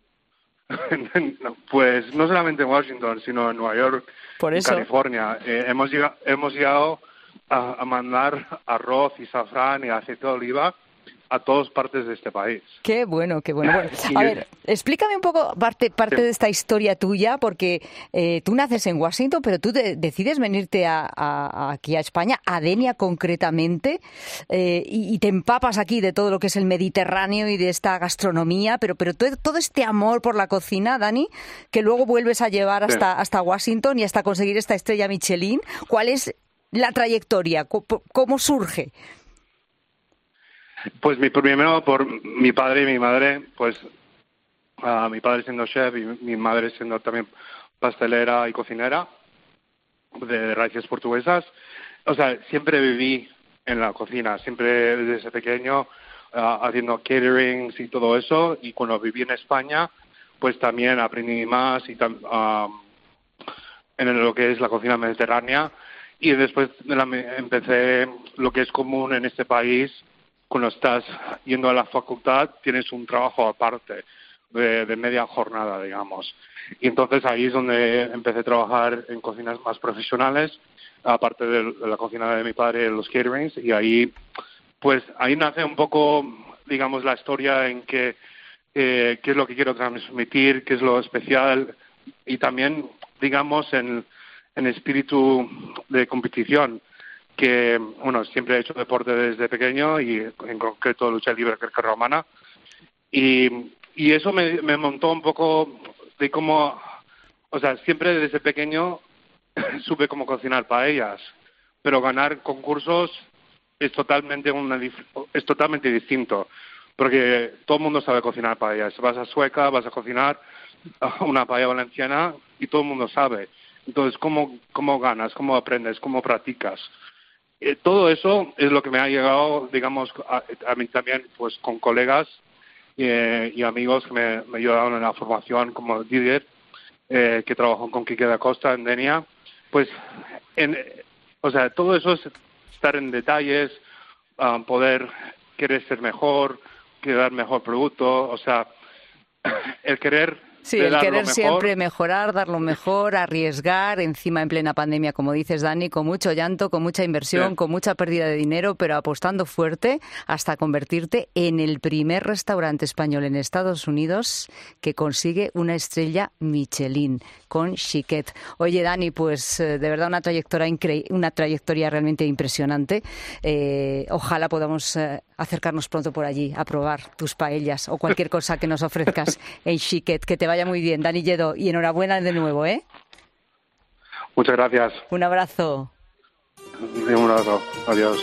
Pues no solamente en Washington, sino en Nueva York, en California. Hemos llegado a mandar arroz y safrán y aceite de oliva a todas partes de este país. Qué bueno, qué bueno. A ver, explícame un poco parte de esta historia tuya, porque tú naces en Washington, pero tú decides venirte aquí a España, a Denia concretamente, y te empapas aquí de todo lo que es el Mediterráneo y de esta gastronomía, pero todo este amor por la cocina, Dani, que luego vuelves a llevar hasta Washington y hasta conseguir esta estrella Michelin. ¿Cuál es la trayectoria? ¿Cómo surge? Pues primero por mi padre y mi madre, pues mi padre siendo chef y mi madre siendo también pastelera y cocinera de raíces portuguesas. O sea, siempre viví en la cocina, siempre desde pequeño haciendo caterings y todo eso, y cuando viví en España, pues también aprendí más y en lo que es la cocina mediterránea, y después empecé lo que es común en este país. Cuando estás yendo a la facultad, tienes un trabajo aparte de media jornada, digamos. Y entonces ahí es donde empecé a trabajar en cocinas más profesionales, aparte de la cocina de mi padre, los caterings, y ahí nace un poco, digamos, la historia en qué es lo que quiero transmitir, qué es lo especial, y también, digamos, en espíritu de competición, que, bueno, siempre he hecho deporte desde pequeño y en concreto lucha libre grecorromana, y eso me montó un poco de cómo, o sea, siempre desde pequeño supe cómo cocinar paellas, pero ganar concursos es totalmente distinto, porque todo el mundo sabe cocinar paellas. Si vas a Sueca, vas a cocinar una paella valenciana y todo el mundo sabe. Entonces, ¿cómo ganas? ¿Cómo aprendes? ¿Cómo practicas? Todo eso es lo que me ha llegado, digamos, a mí también, pues con colegas y amigos que me ayudaron en la formación, como Didier, que trabajó con Quique da Costa en Denia. Pues, todo eso es estar en detalles, poder querer ser mejor, querer dar mejor producto, o sea, el querer... Sí, el querer siempre mejorar, dar lo mejor, arriesgar, encima en plena pandemia, como dices, Dani, con mucho llanto, con mucha inversión, sí, con mucha pérdida de dinero, pero apostando fuerte hasta convertirte en el primer restaurante español en Estados Unidos que consigue una estrella Michelin con Xiquet. Oye, Dani, pues de verdad una trayectoria realmente impresionante. Ojalá podamos acercarnos pronto por allí a probar tus paellas o cualquier cosa que nos ofrezcas en Xiquet. Que te vaya muy bien, Dani Lledó, y enhorabuena de nuevo, ¿eh? Muchas gracias. Un abrazo. Un abrazo. Adiós.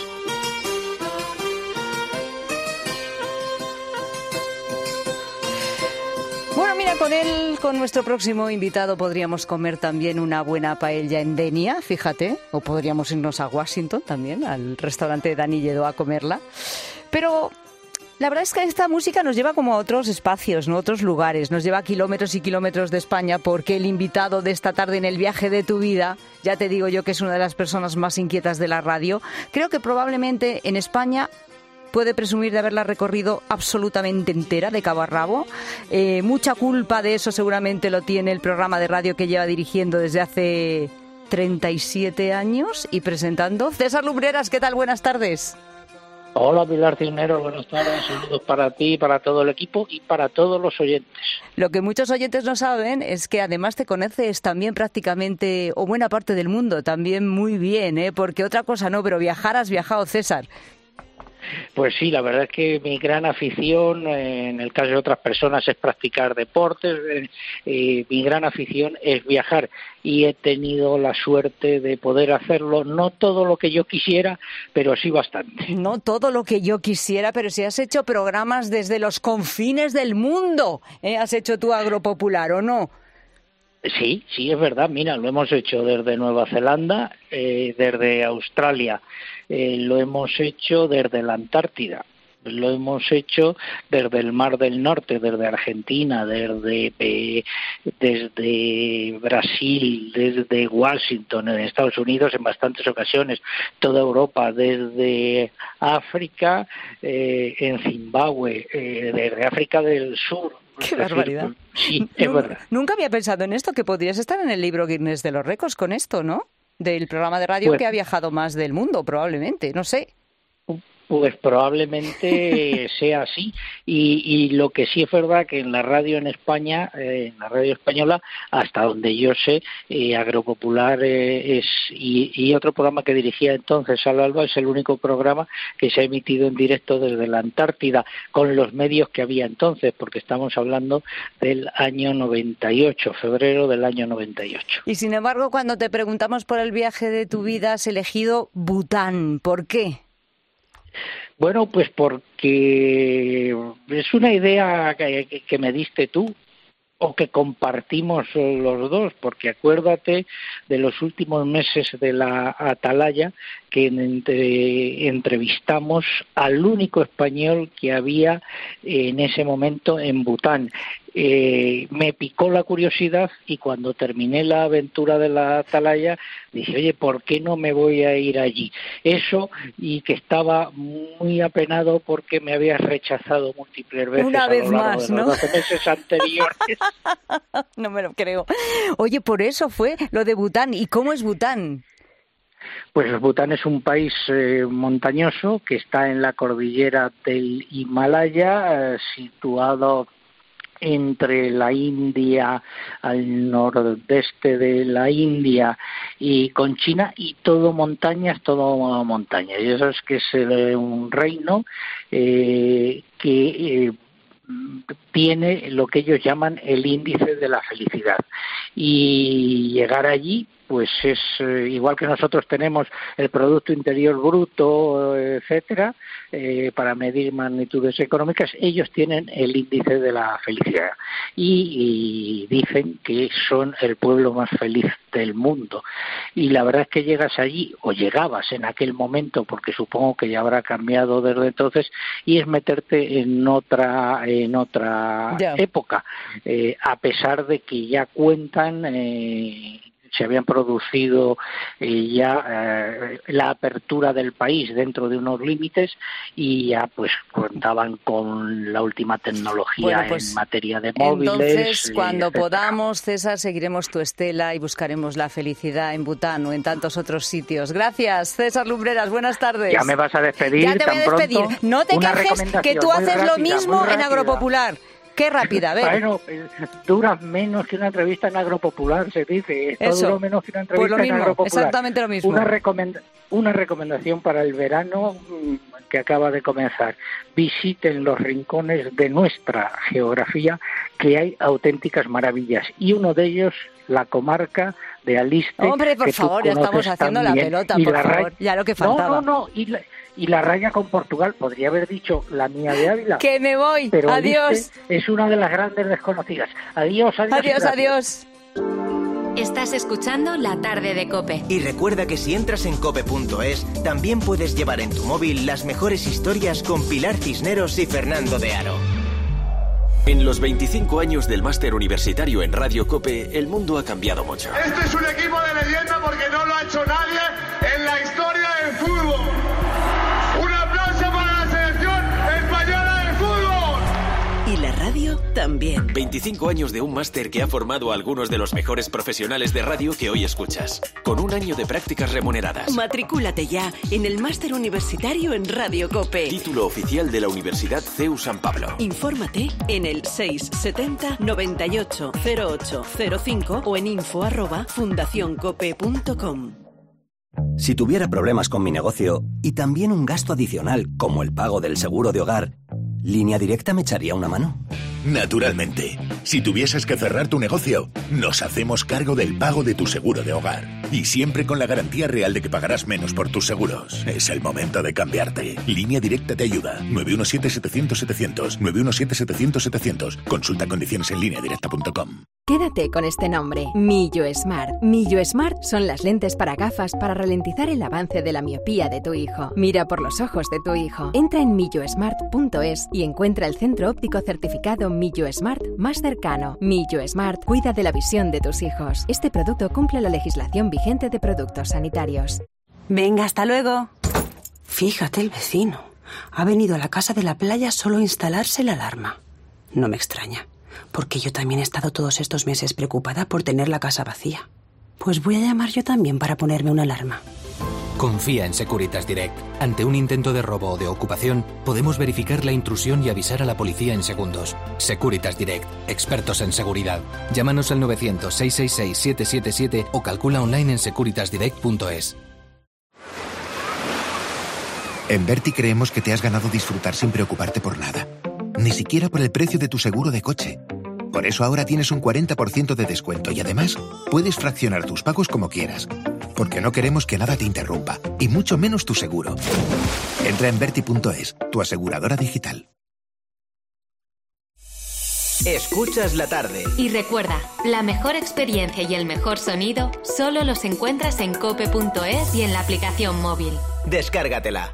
Bueno, mira, con nuestro próximo invitado podríamos comer también una buena paella en Denia, fíjate, o podríamos irnos a Washington también, al restaurante de Dani Lledó a comerla. Pero la verdad es que esta música nos lleva como a otros espacios, ¿no? Otros lugares, nos lleva a kilómetros y kilómetros de España, porque el invitado de esta tarde en el viaje de tu vida, ya te digo yo que es una de las personas más inquietas de la radio, creo que probablemente en España puede presumir de haberla recorrido absolutamente entera, de cabo a rabo. Mucha culpa de eso seguramente lo tiene el programa de radio que lleva dirigiendo desde hace 37 años y presentando. César Lumbreras, ¿qué tal? Buenas tardes. Hola Pilar Cisneros, buenas tardes, saludos para ti, para todo el equipo y para todos los oyentes. Lo que muchos oyentes no saben es que además te conoces también prácticamente, o buena parte del mundo, también muy bien, porque otra cosa no, pero viajar has viajado, César. Pues sí, la verdad es que mi gran afición, en el caso de otras personas, es practicar deportes. Mi gran afición es viajar y he tenido la suerte de poder hacerlo, no todo lo que yo quisiera, pero sí bastante. No todo lo que yo quisiera, pero sí has hecho programas desde los confines del mundo. ¿Has hecho tu Agropopular o no? Sí, es verdad. Mira, lo hemos hecho desde Nueva Zelanda, desde Australia, lo hemos hecho desde la Antártida, lo hemos hecho desde el Mar del Norte, desde Argentina, desde Brasil, desde Washington, en Estados Unidos en bastantes ocasiones, toda Europa, desde África, en Zimbabue, desde África del Sur. ¡Qué barbaridad! Sí, es verdad. Nunca había pensado en esto, que podrías estar en el libro Guinness de los récords con esto, ¿no? Del programa de radio que ha viajado más del mundo, probablemente, no sé. Pues probablemente sea así, y lo que sí es verdad que en la radio en España, en la radio española, hasta donde yo sé, Agropopular y otro programa que dirigía entonces Al Alba es el único programa que se ha emitido en directo desde la Antártida, con los medios que había entonces, porque estamos hablando del año 98, febrero del año 98. Y sin embargo, cuando te preguntamos por el viaje de tu vida, has elegido Bután. ¿Por qué? Bueno, pues porque es una idea que me diste tú, o que compartimos los dos, porque acuérdate de los últimos meses de la Atalaya, que entrevistamos al único español que había en ese momento en Bután. Me picó la curiosidad y cuando terminé la aventura de la Atalaya dije, oye, ¿por qué no me voy a ir allí? Eso, y que estaba muy apenado porque me habías rechazado múltiples veces una vez a lo largo más, de los ¿no? 12 meses anteriores. No me lo creo. Oye, por eso fue lo de Bután. ¿Y cómo es Bután? Pues Bután es un país montañoso que está en la cordillera del Himalaya, situado entre la India, al nordeste de la India y con China, y todo montaña. Y eso es que es un reino que tiene lo que ellos llaman el índice de la felicidad, y llegar allí pues es igual que nosotros tenemos el Producto Interior Bruto, etcétera, para medir magnitudes económicas, ellos tienen el índice de la felicidad y dicen que son el pueblo más feliz del mundo. Y la verdad es que llegas allí, o llegabas en aquel momento, porque supongo que ya habrá cambiado desde entonces, y es meterte en otra época, a pesar de que ya cuentan, se habían producido la apertura del país dentro de unos límites y ya pues contaban con la última tecnología en materia de móviles. Entonces, cuando podamos, César, seguiremos tu estela y buscaremos la felicidad en Bután o en tantos otros sitios. Gracias, César Lumbreras, buenas tardes. Ya me vas a despedir. Ya te voy a despedir. Pronto. No te quejes que tú haces lo mismo en Agropopular. Qué rápida, a ver. Bueno, dura menos que una entrevista en Agropopular, se dice. Esto duró menos que una entrevista pues en Agropopular. Exactamente lo mismo. Una recomendación para el verano que acaba de comenzar. Visiten los rincones de nuestra geografía, que hay auténticas maravillas. Y uno de ellos, la comarca de Aliste. Hombre, por favor, ya estamos haciendo también. La pelota, por favor. Ya lo que faltaba. No. Y la raya con Portugal, podría haber dicho la mía de Ávila. Que me voy, pero adiós. Es una de las grandes desconocidas. Adiós. Adiós. Estás escuchando La Tarde de COPE. Y recuerda que si entras en cope.es, también puedes llevar en tu móvil las mejores historias con Pilar Cisneros y Fernando de Aro. En los 25 años del máster universitario en Radio COPE, el mundo ha cambiado mucho. Este es un equipo de leyenda porque no lo ha hecho nadie en la historia del fútbol. ¡Un aplauso para la selección española de fútbol! Y la radio también. 25 años de un máster que ha formado a algunos de los mejores profesionales de radio que hoy escuchas, con un año de prácticas remuneradas. Matricúlate ya en el máster universitario en Radio COPE. Título oficial de la Universidad CEU San Pablo. Infórmate en el 670 98 08 05 o en info@fundacioncope.com. Si tuviera problemas con mi negocio y también un gasto adicional como el pago del seguro de hogar, ¿Línea Directa me echaría una mano? Naturalmente. Si tuvieses que cerrar tu negocio, nos hacemos cargo del pago de tu seguro de hogar. Y siempre con la garantía real de que pagarás menos por tus seguros. Es el momento de cambiarte. Línea Directa te ayuda. 917-700-700. 917-700-700. Consulta condiciones en lineadirecta.com. Quédate con este nombre, Millo Smart. Millo Smart son las lentes para gafas para ralentizar el avance de la miopía de tu hijo. Mira por los ojos de tu hijo. Entra en millosmart.es y encuentra el centro óptico certificado Millo Smart más cercano. Millo Smart cuida de la visión de tus hijos. Este producto cumple la legislación vigente de productos sanitarios. Venga, hasta luego. Fíjate el vecino. Ha venido a la casa de la playa solo a instalarse la alarma. No me extraña, porque yo también he estado todos estos meses preocupada por tener la casa vacía. Pues voy a llamar yo también para ponerme una alarma. Confía en Securitas Direct. Ante un intento de robo o de ocupación, podemos verificar la intrusión y avisar a la policía en segundos. Securitas Direct, expertos en seguridad. Llámanos al 900-666-777 o calcula online en securitasdirect.es. En Berti creemos que te has ganado disfrutar sin preocuparte por nada. Ni siquiera por el precio de tu seguro de coche. Por eso ahora tienes un 40% de descuento y además puedes fraccionar tus pagos como quieras. Porque no queremos que nada te interrumpa, y mucho menos tu seguro. Entra en Berti.es, tu aseguradora digital. Escuchas la tarde. Y recuerda, la mejor experiencia y el mejor sonido solo los encuentras en cope.es y en la aplicación móvil. Descárgatela.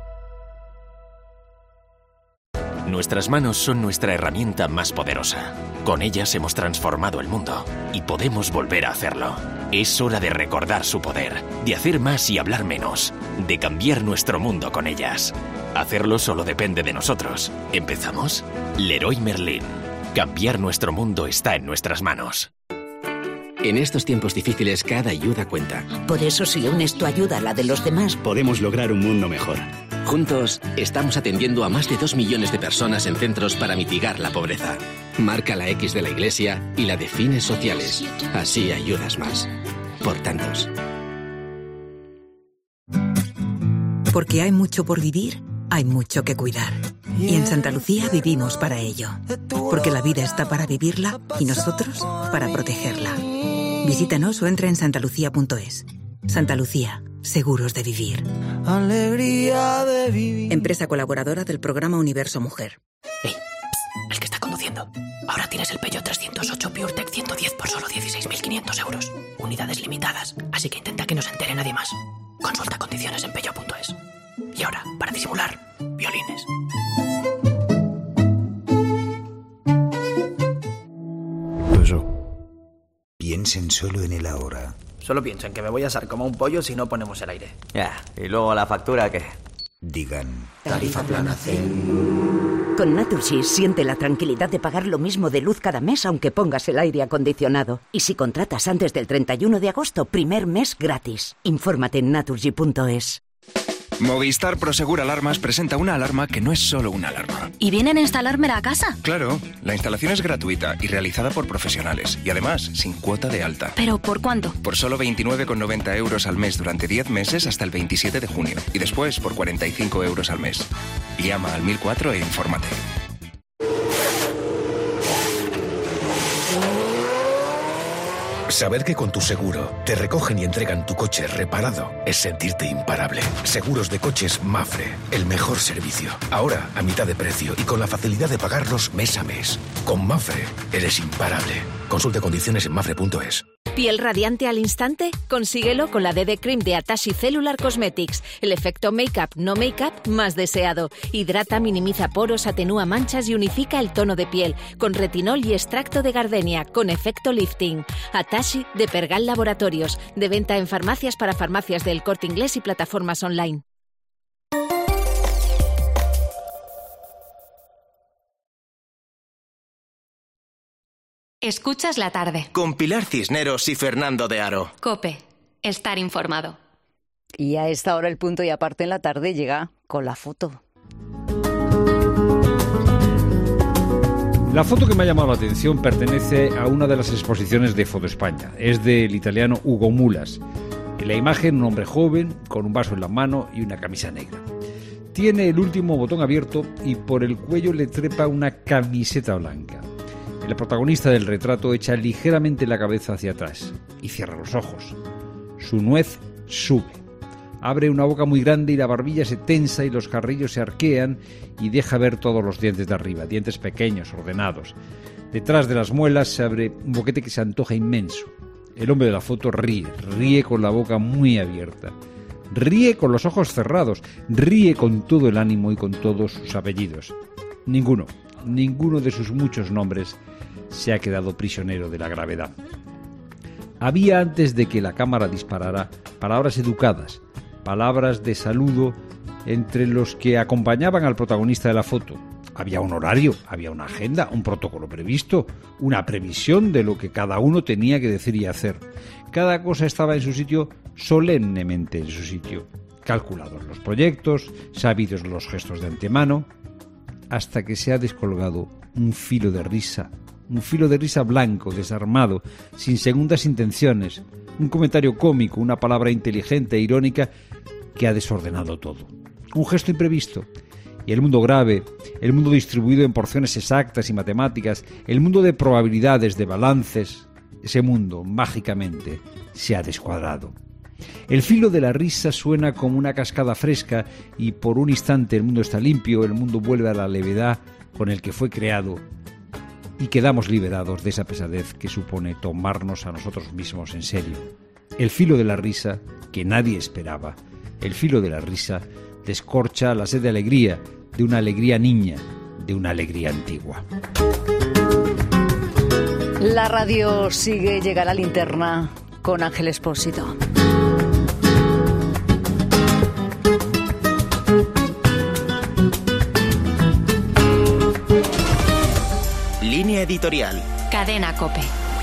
Nuestras manos son nuestra herramienta más poderosa. Con ellas hemos transformado el mundo y podemos volver a hacerlo. Es hora de recordar su poder, de hacer más y hablar menos, de cambiar nuestro mundo con ellas. Hacerlo solo depende de nosotros. ¿Empezamos? Leroy Merlin. Cambiar nuestro mundo está en nuestras manos. En estos tiempos difíciles, cada ayuda cuenta. Por eso, si unes tu ayuda a la de los demás, podemos lograr un mundo mejor. Juntos, estamos atendiendo a más de 2 millones de personas en centros para mitigar la pobreza. Marca la X de la Iglesia y la de fines sociales. Así ayudas más. Por tantos. Porque hay mucho por vivir, hay mucho que cuidar. Y en Santa Lucía vivimos para ello. Porque la vida está para vivirla y nosotros para protegerla. Visítanos o entra en santalucía.es. Santa Lucía, seguros de vivir. Alegría de vivir. Empresa colaboradora del programa Universo Mujer. Hey, el que está conduciendo. Ahora tienes el Peugeot 308 PureTech 110 por solo 16.500 euros. Unidades limitadas, así que intenta que no se entere nadie más. Consulta condiciones en peugeot.es. Y ahora, para disimular, violines. Eso. Piensen solo en el ahora. Solo pienso en que me voy a asar como un pollo si no ponemos el aire. Ya, y luego la factura, ¿qué? Digan. Tarifa plana Zen. Con Naturgy siente la tranquilidad de pagar lo mismo de luz cada mes aunque pongas el aire acondicionado. Y si contratas antes del 31 de agosto, primer mes gratis. Infórmate en naturgy.es. Movistar Prosegur Alarmas presenta una alarma que no es solo una alarma. ¿Y vienen a instalármela a casa? Claro, la instalación es gratuita y realizada por profesionales. Y además, sin cuota de alta. ¿Pero por cuánto? Por solo 29,90 euros al mes durante 10 meses hasta el 27 de junio. Y después por 45 euros al mes. Llama al 1004 e infórmate. Saber que con tu seguro te recogen y entregan tu coche reparado es sentirte imparable. Seguros de coches Mapfre, el mejor servicio. Ahora a mitad de precio y con la facilidad de pagarlos mes a mes. Con Mapfre eres imparable. Consulte condiciones en mapfre.es. ¿Piel radiante al instante? Consíguelo con la DD Cream de Atashi Cellular Cosmetics. El efecto make-up, no make-up más deseado. Hidrata, minimiza poros, atenúa manchas y unifica el tono de piel. Con retinol y extracto de gardenia, con efecto lifting. Atashi de Pergal Laboratorios. De venta en farmacias para farmacias del Corte Inglés y plataformas online. Escuchas la tarde. Con Pilar Cisneros y Fernando de Aro. COPE. Estar informado. Y a esta hora el punto y aparte en la tarde llega con la foto. La foto que me ha llamado la atención pertenece a una de las exposiciones de Foto España. Es del italiano Ugo Mulas. En la imagen, un hombre joven con un vaso en la mano y una camisa negra. Tiene el último botón abierto y por el cuello le trepa una camiseta blanca. El protagonista del retrato echa ligeramente la cabeza hacia atrás y cierra los ojos. Su nuez sube. Abre una boca muy grande y la barbilla se tensa y los carrillos se arquean y deja ver todos los dientes de arriba, dientes pequeños, ordenados. Detrás de las muelas se abre un boquete que se antoja inmenso. El hombre de la foto ríe con la boca muy abierta. Ríe con los ojos cerrados, ríe con todo el ánimo y con todos sus apellidos. Ninguno de sus muchos nombres se ha quedado prisionero de la gravedad. Había antes de que la cámara disparara palabras educadas, palabras de saludo entre los que acompañaban al protagonista de la foto. Había un horario, había una agenda, un protocolo previsto, una previsión de lo que cada uno tenía que decir y hacer. Cada cosa estaba en su sitio, solemnemente en su sitio. Calculados los proyectos, sabidos los gestos de antemano, hasta que se ha descolgado un filo de risa blanco, desarmado, sin segundas intenciones, un comentario cómico, una palabra inteligente e irónica que ha desordenado todo. Un gesto imprevisto. Y el mundo grave, el mundo distribuido en porciones exactas y matemáticas, el mundo de probabilidades, de balances, ese mundo, mágicamente, se ha descuadrado. El filo de la risa suena como una cascada fresca y por un instante el mundo está limpio, el mundo vuelve a la levedad con el que fue creado y quedamos liberados de esa pesadez que supone tomarnos a nosotros mismos en serio. El filo de la risa, que nadie esperaba, el filo de la risa descorcha la sed de alegría, de una alegría niña, de una alegría antigua. La radio sigue, llega la linterna con Ángel Expósito. Línea editorial. Cadena COPE.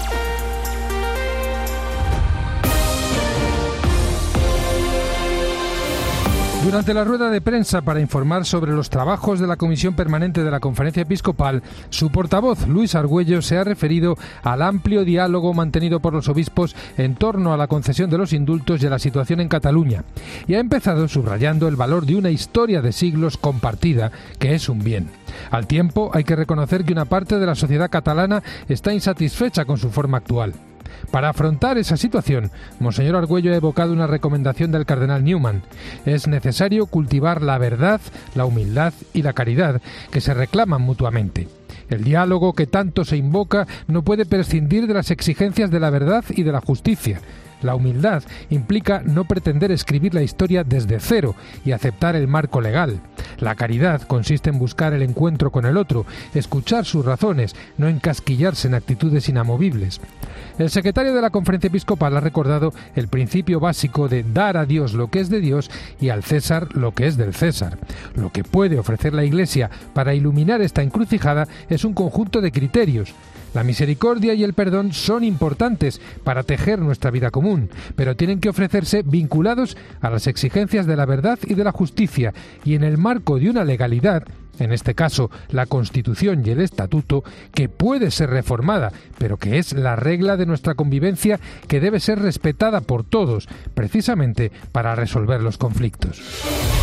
Durante la rueda de prensa para informar sobre los trabajos de la Comisión Permanente de la Conferencia Episcopal, su portavoz, Luis Argüello, se ha referido al amplio diálogo mantenido por los obispos en torno a la concesión de los indultos y a la situación en Cataluña, y ha empezado subrayando el valor de una historia de siglos compartida, que es un bien. Al tiempo, hay que reconocer que una parte de la sociedad catalana está insatisfecha con su forma actual. Para afrontar esa situación, Monseñor Argüello ha evocado una recomendación del cardenal Newman. Es necesario cultivar la verdad, la humildad y la caridad, que se reclaman mutuamente. El diálogo que tanto se invoca no puede prescindir de las exigencias de la verdad y de la justicia. La humildad implica no pretender escribir la historia desde cero y aceptar el marco legal. La caridad consiste en buscar el encuentro con el otro, escuchar sus razones, no encasquillarse en actitudes inamovibles. El secretario de la Conferencia Episcopal ha recordado el principio básico de dar a Dios lo que es de Dios y al César lo que es del César. Lo que puede ofrecer la Iglesia para iluminar esta encrucijada es un conjunto de criterios. La misericordia y el perdón son importantes para tejer nuestra vida común, pero tienen que ofrecerse vinculados a las exigencias de la verdad y de la justicia y en el marco de una legalidad, en este caso la Constitución y el Estatuto, que puede ser reformada, pero que es la regla de nuestra convivencia que debe ser respetada por todos, precisamente para resolver los conflictos.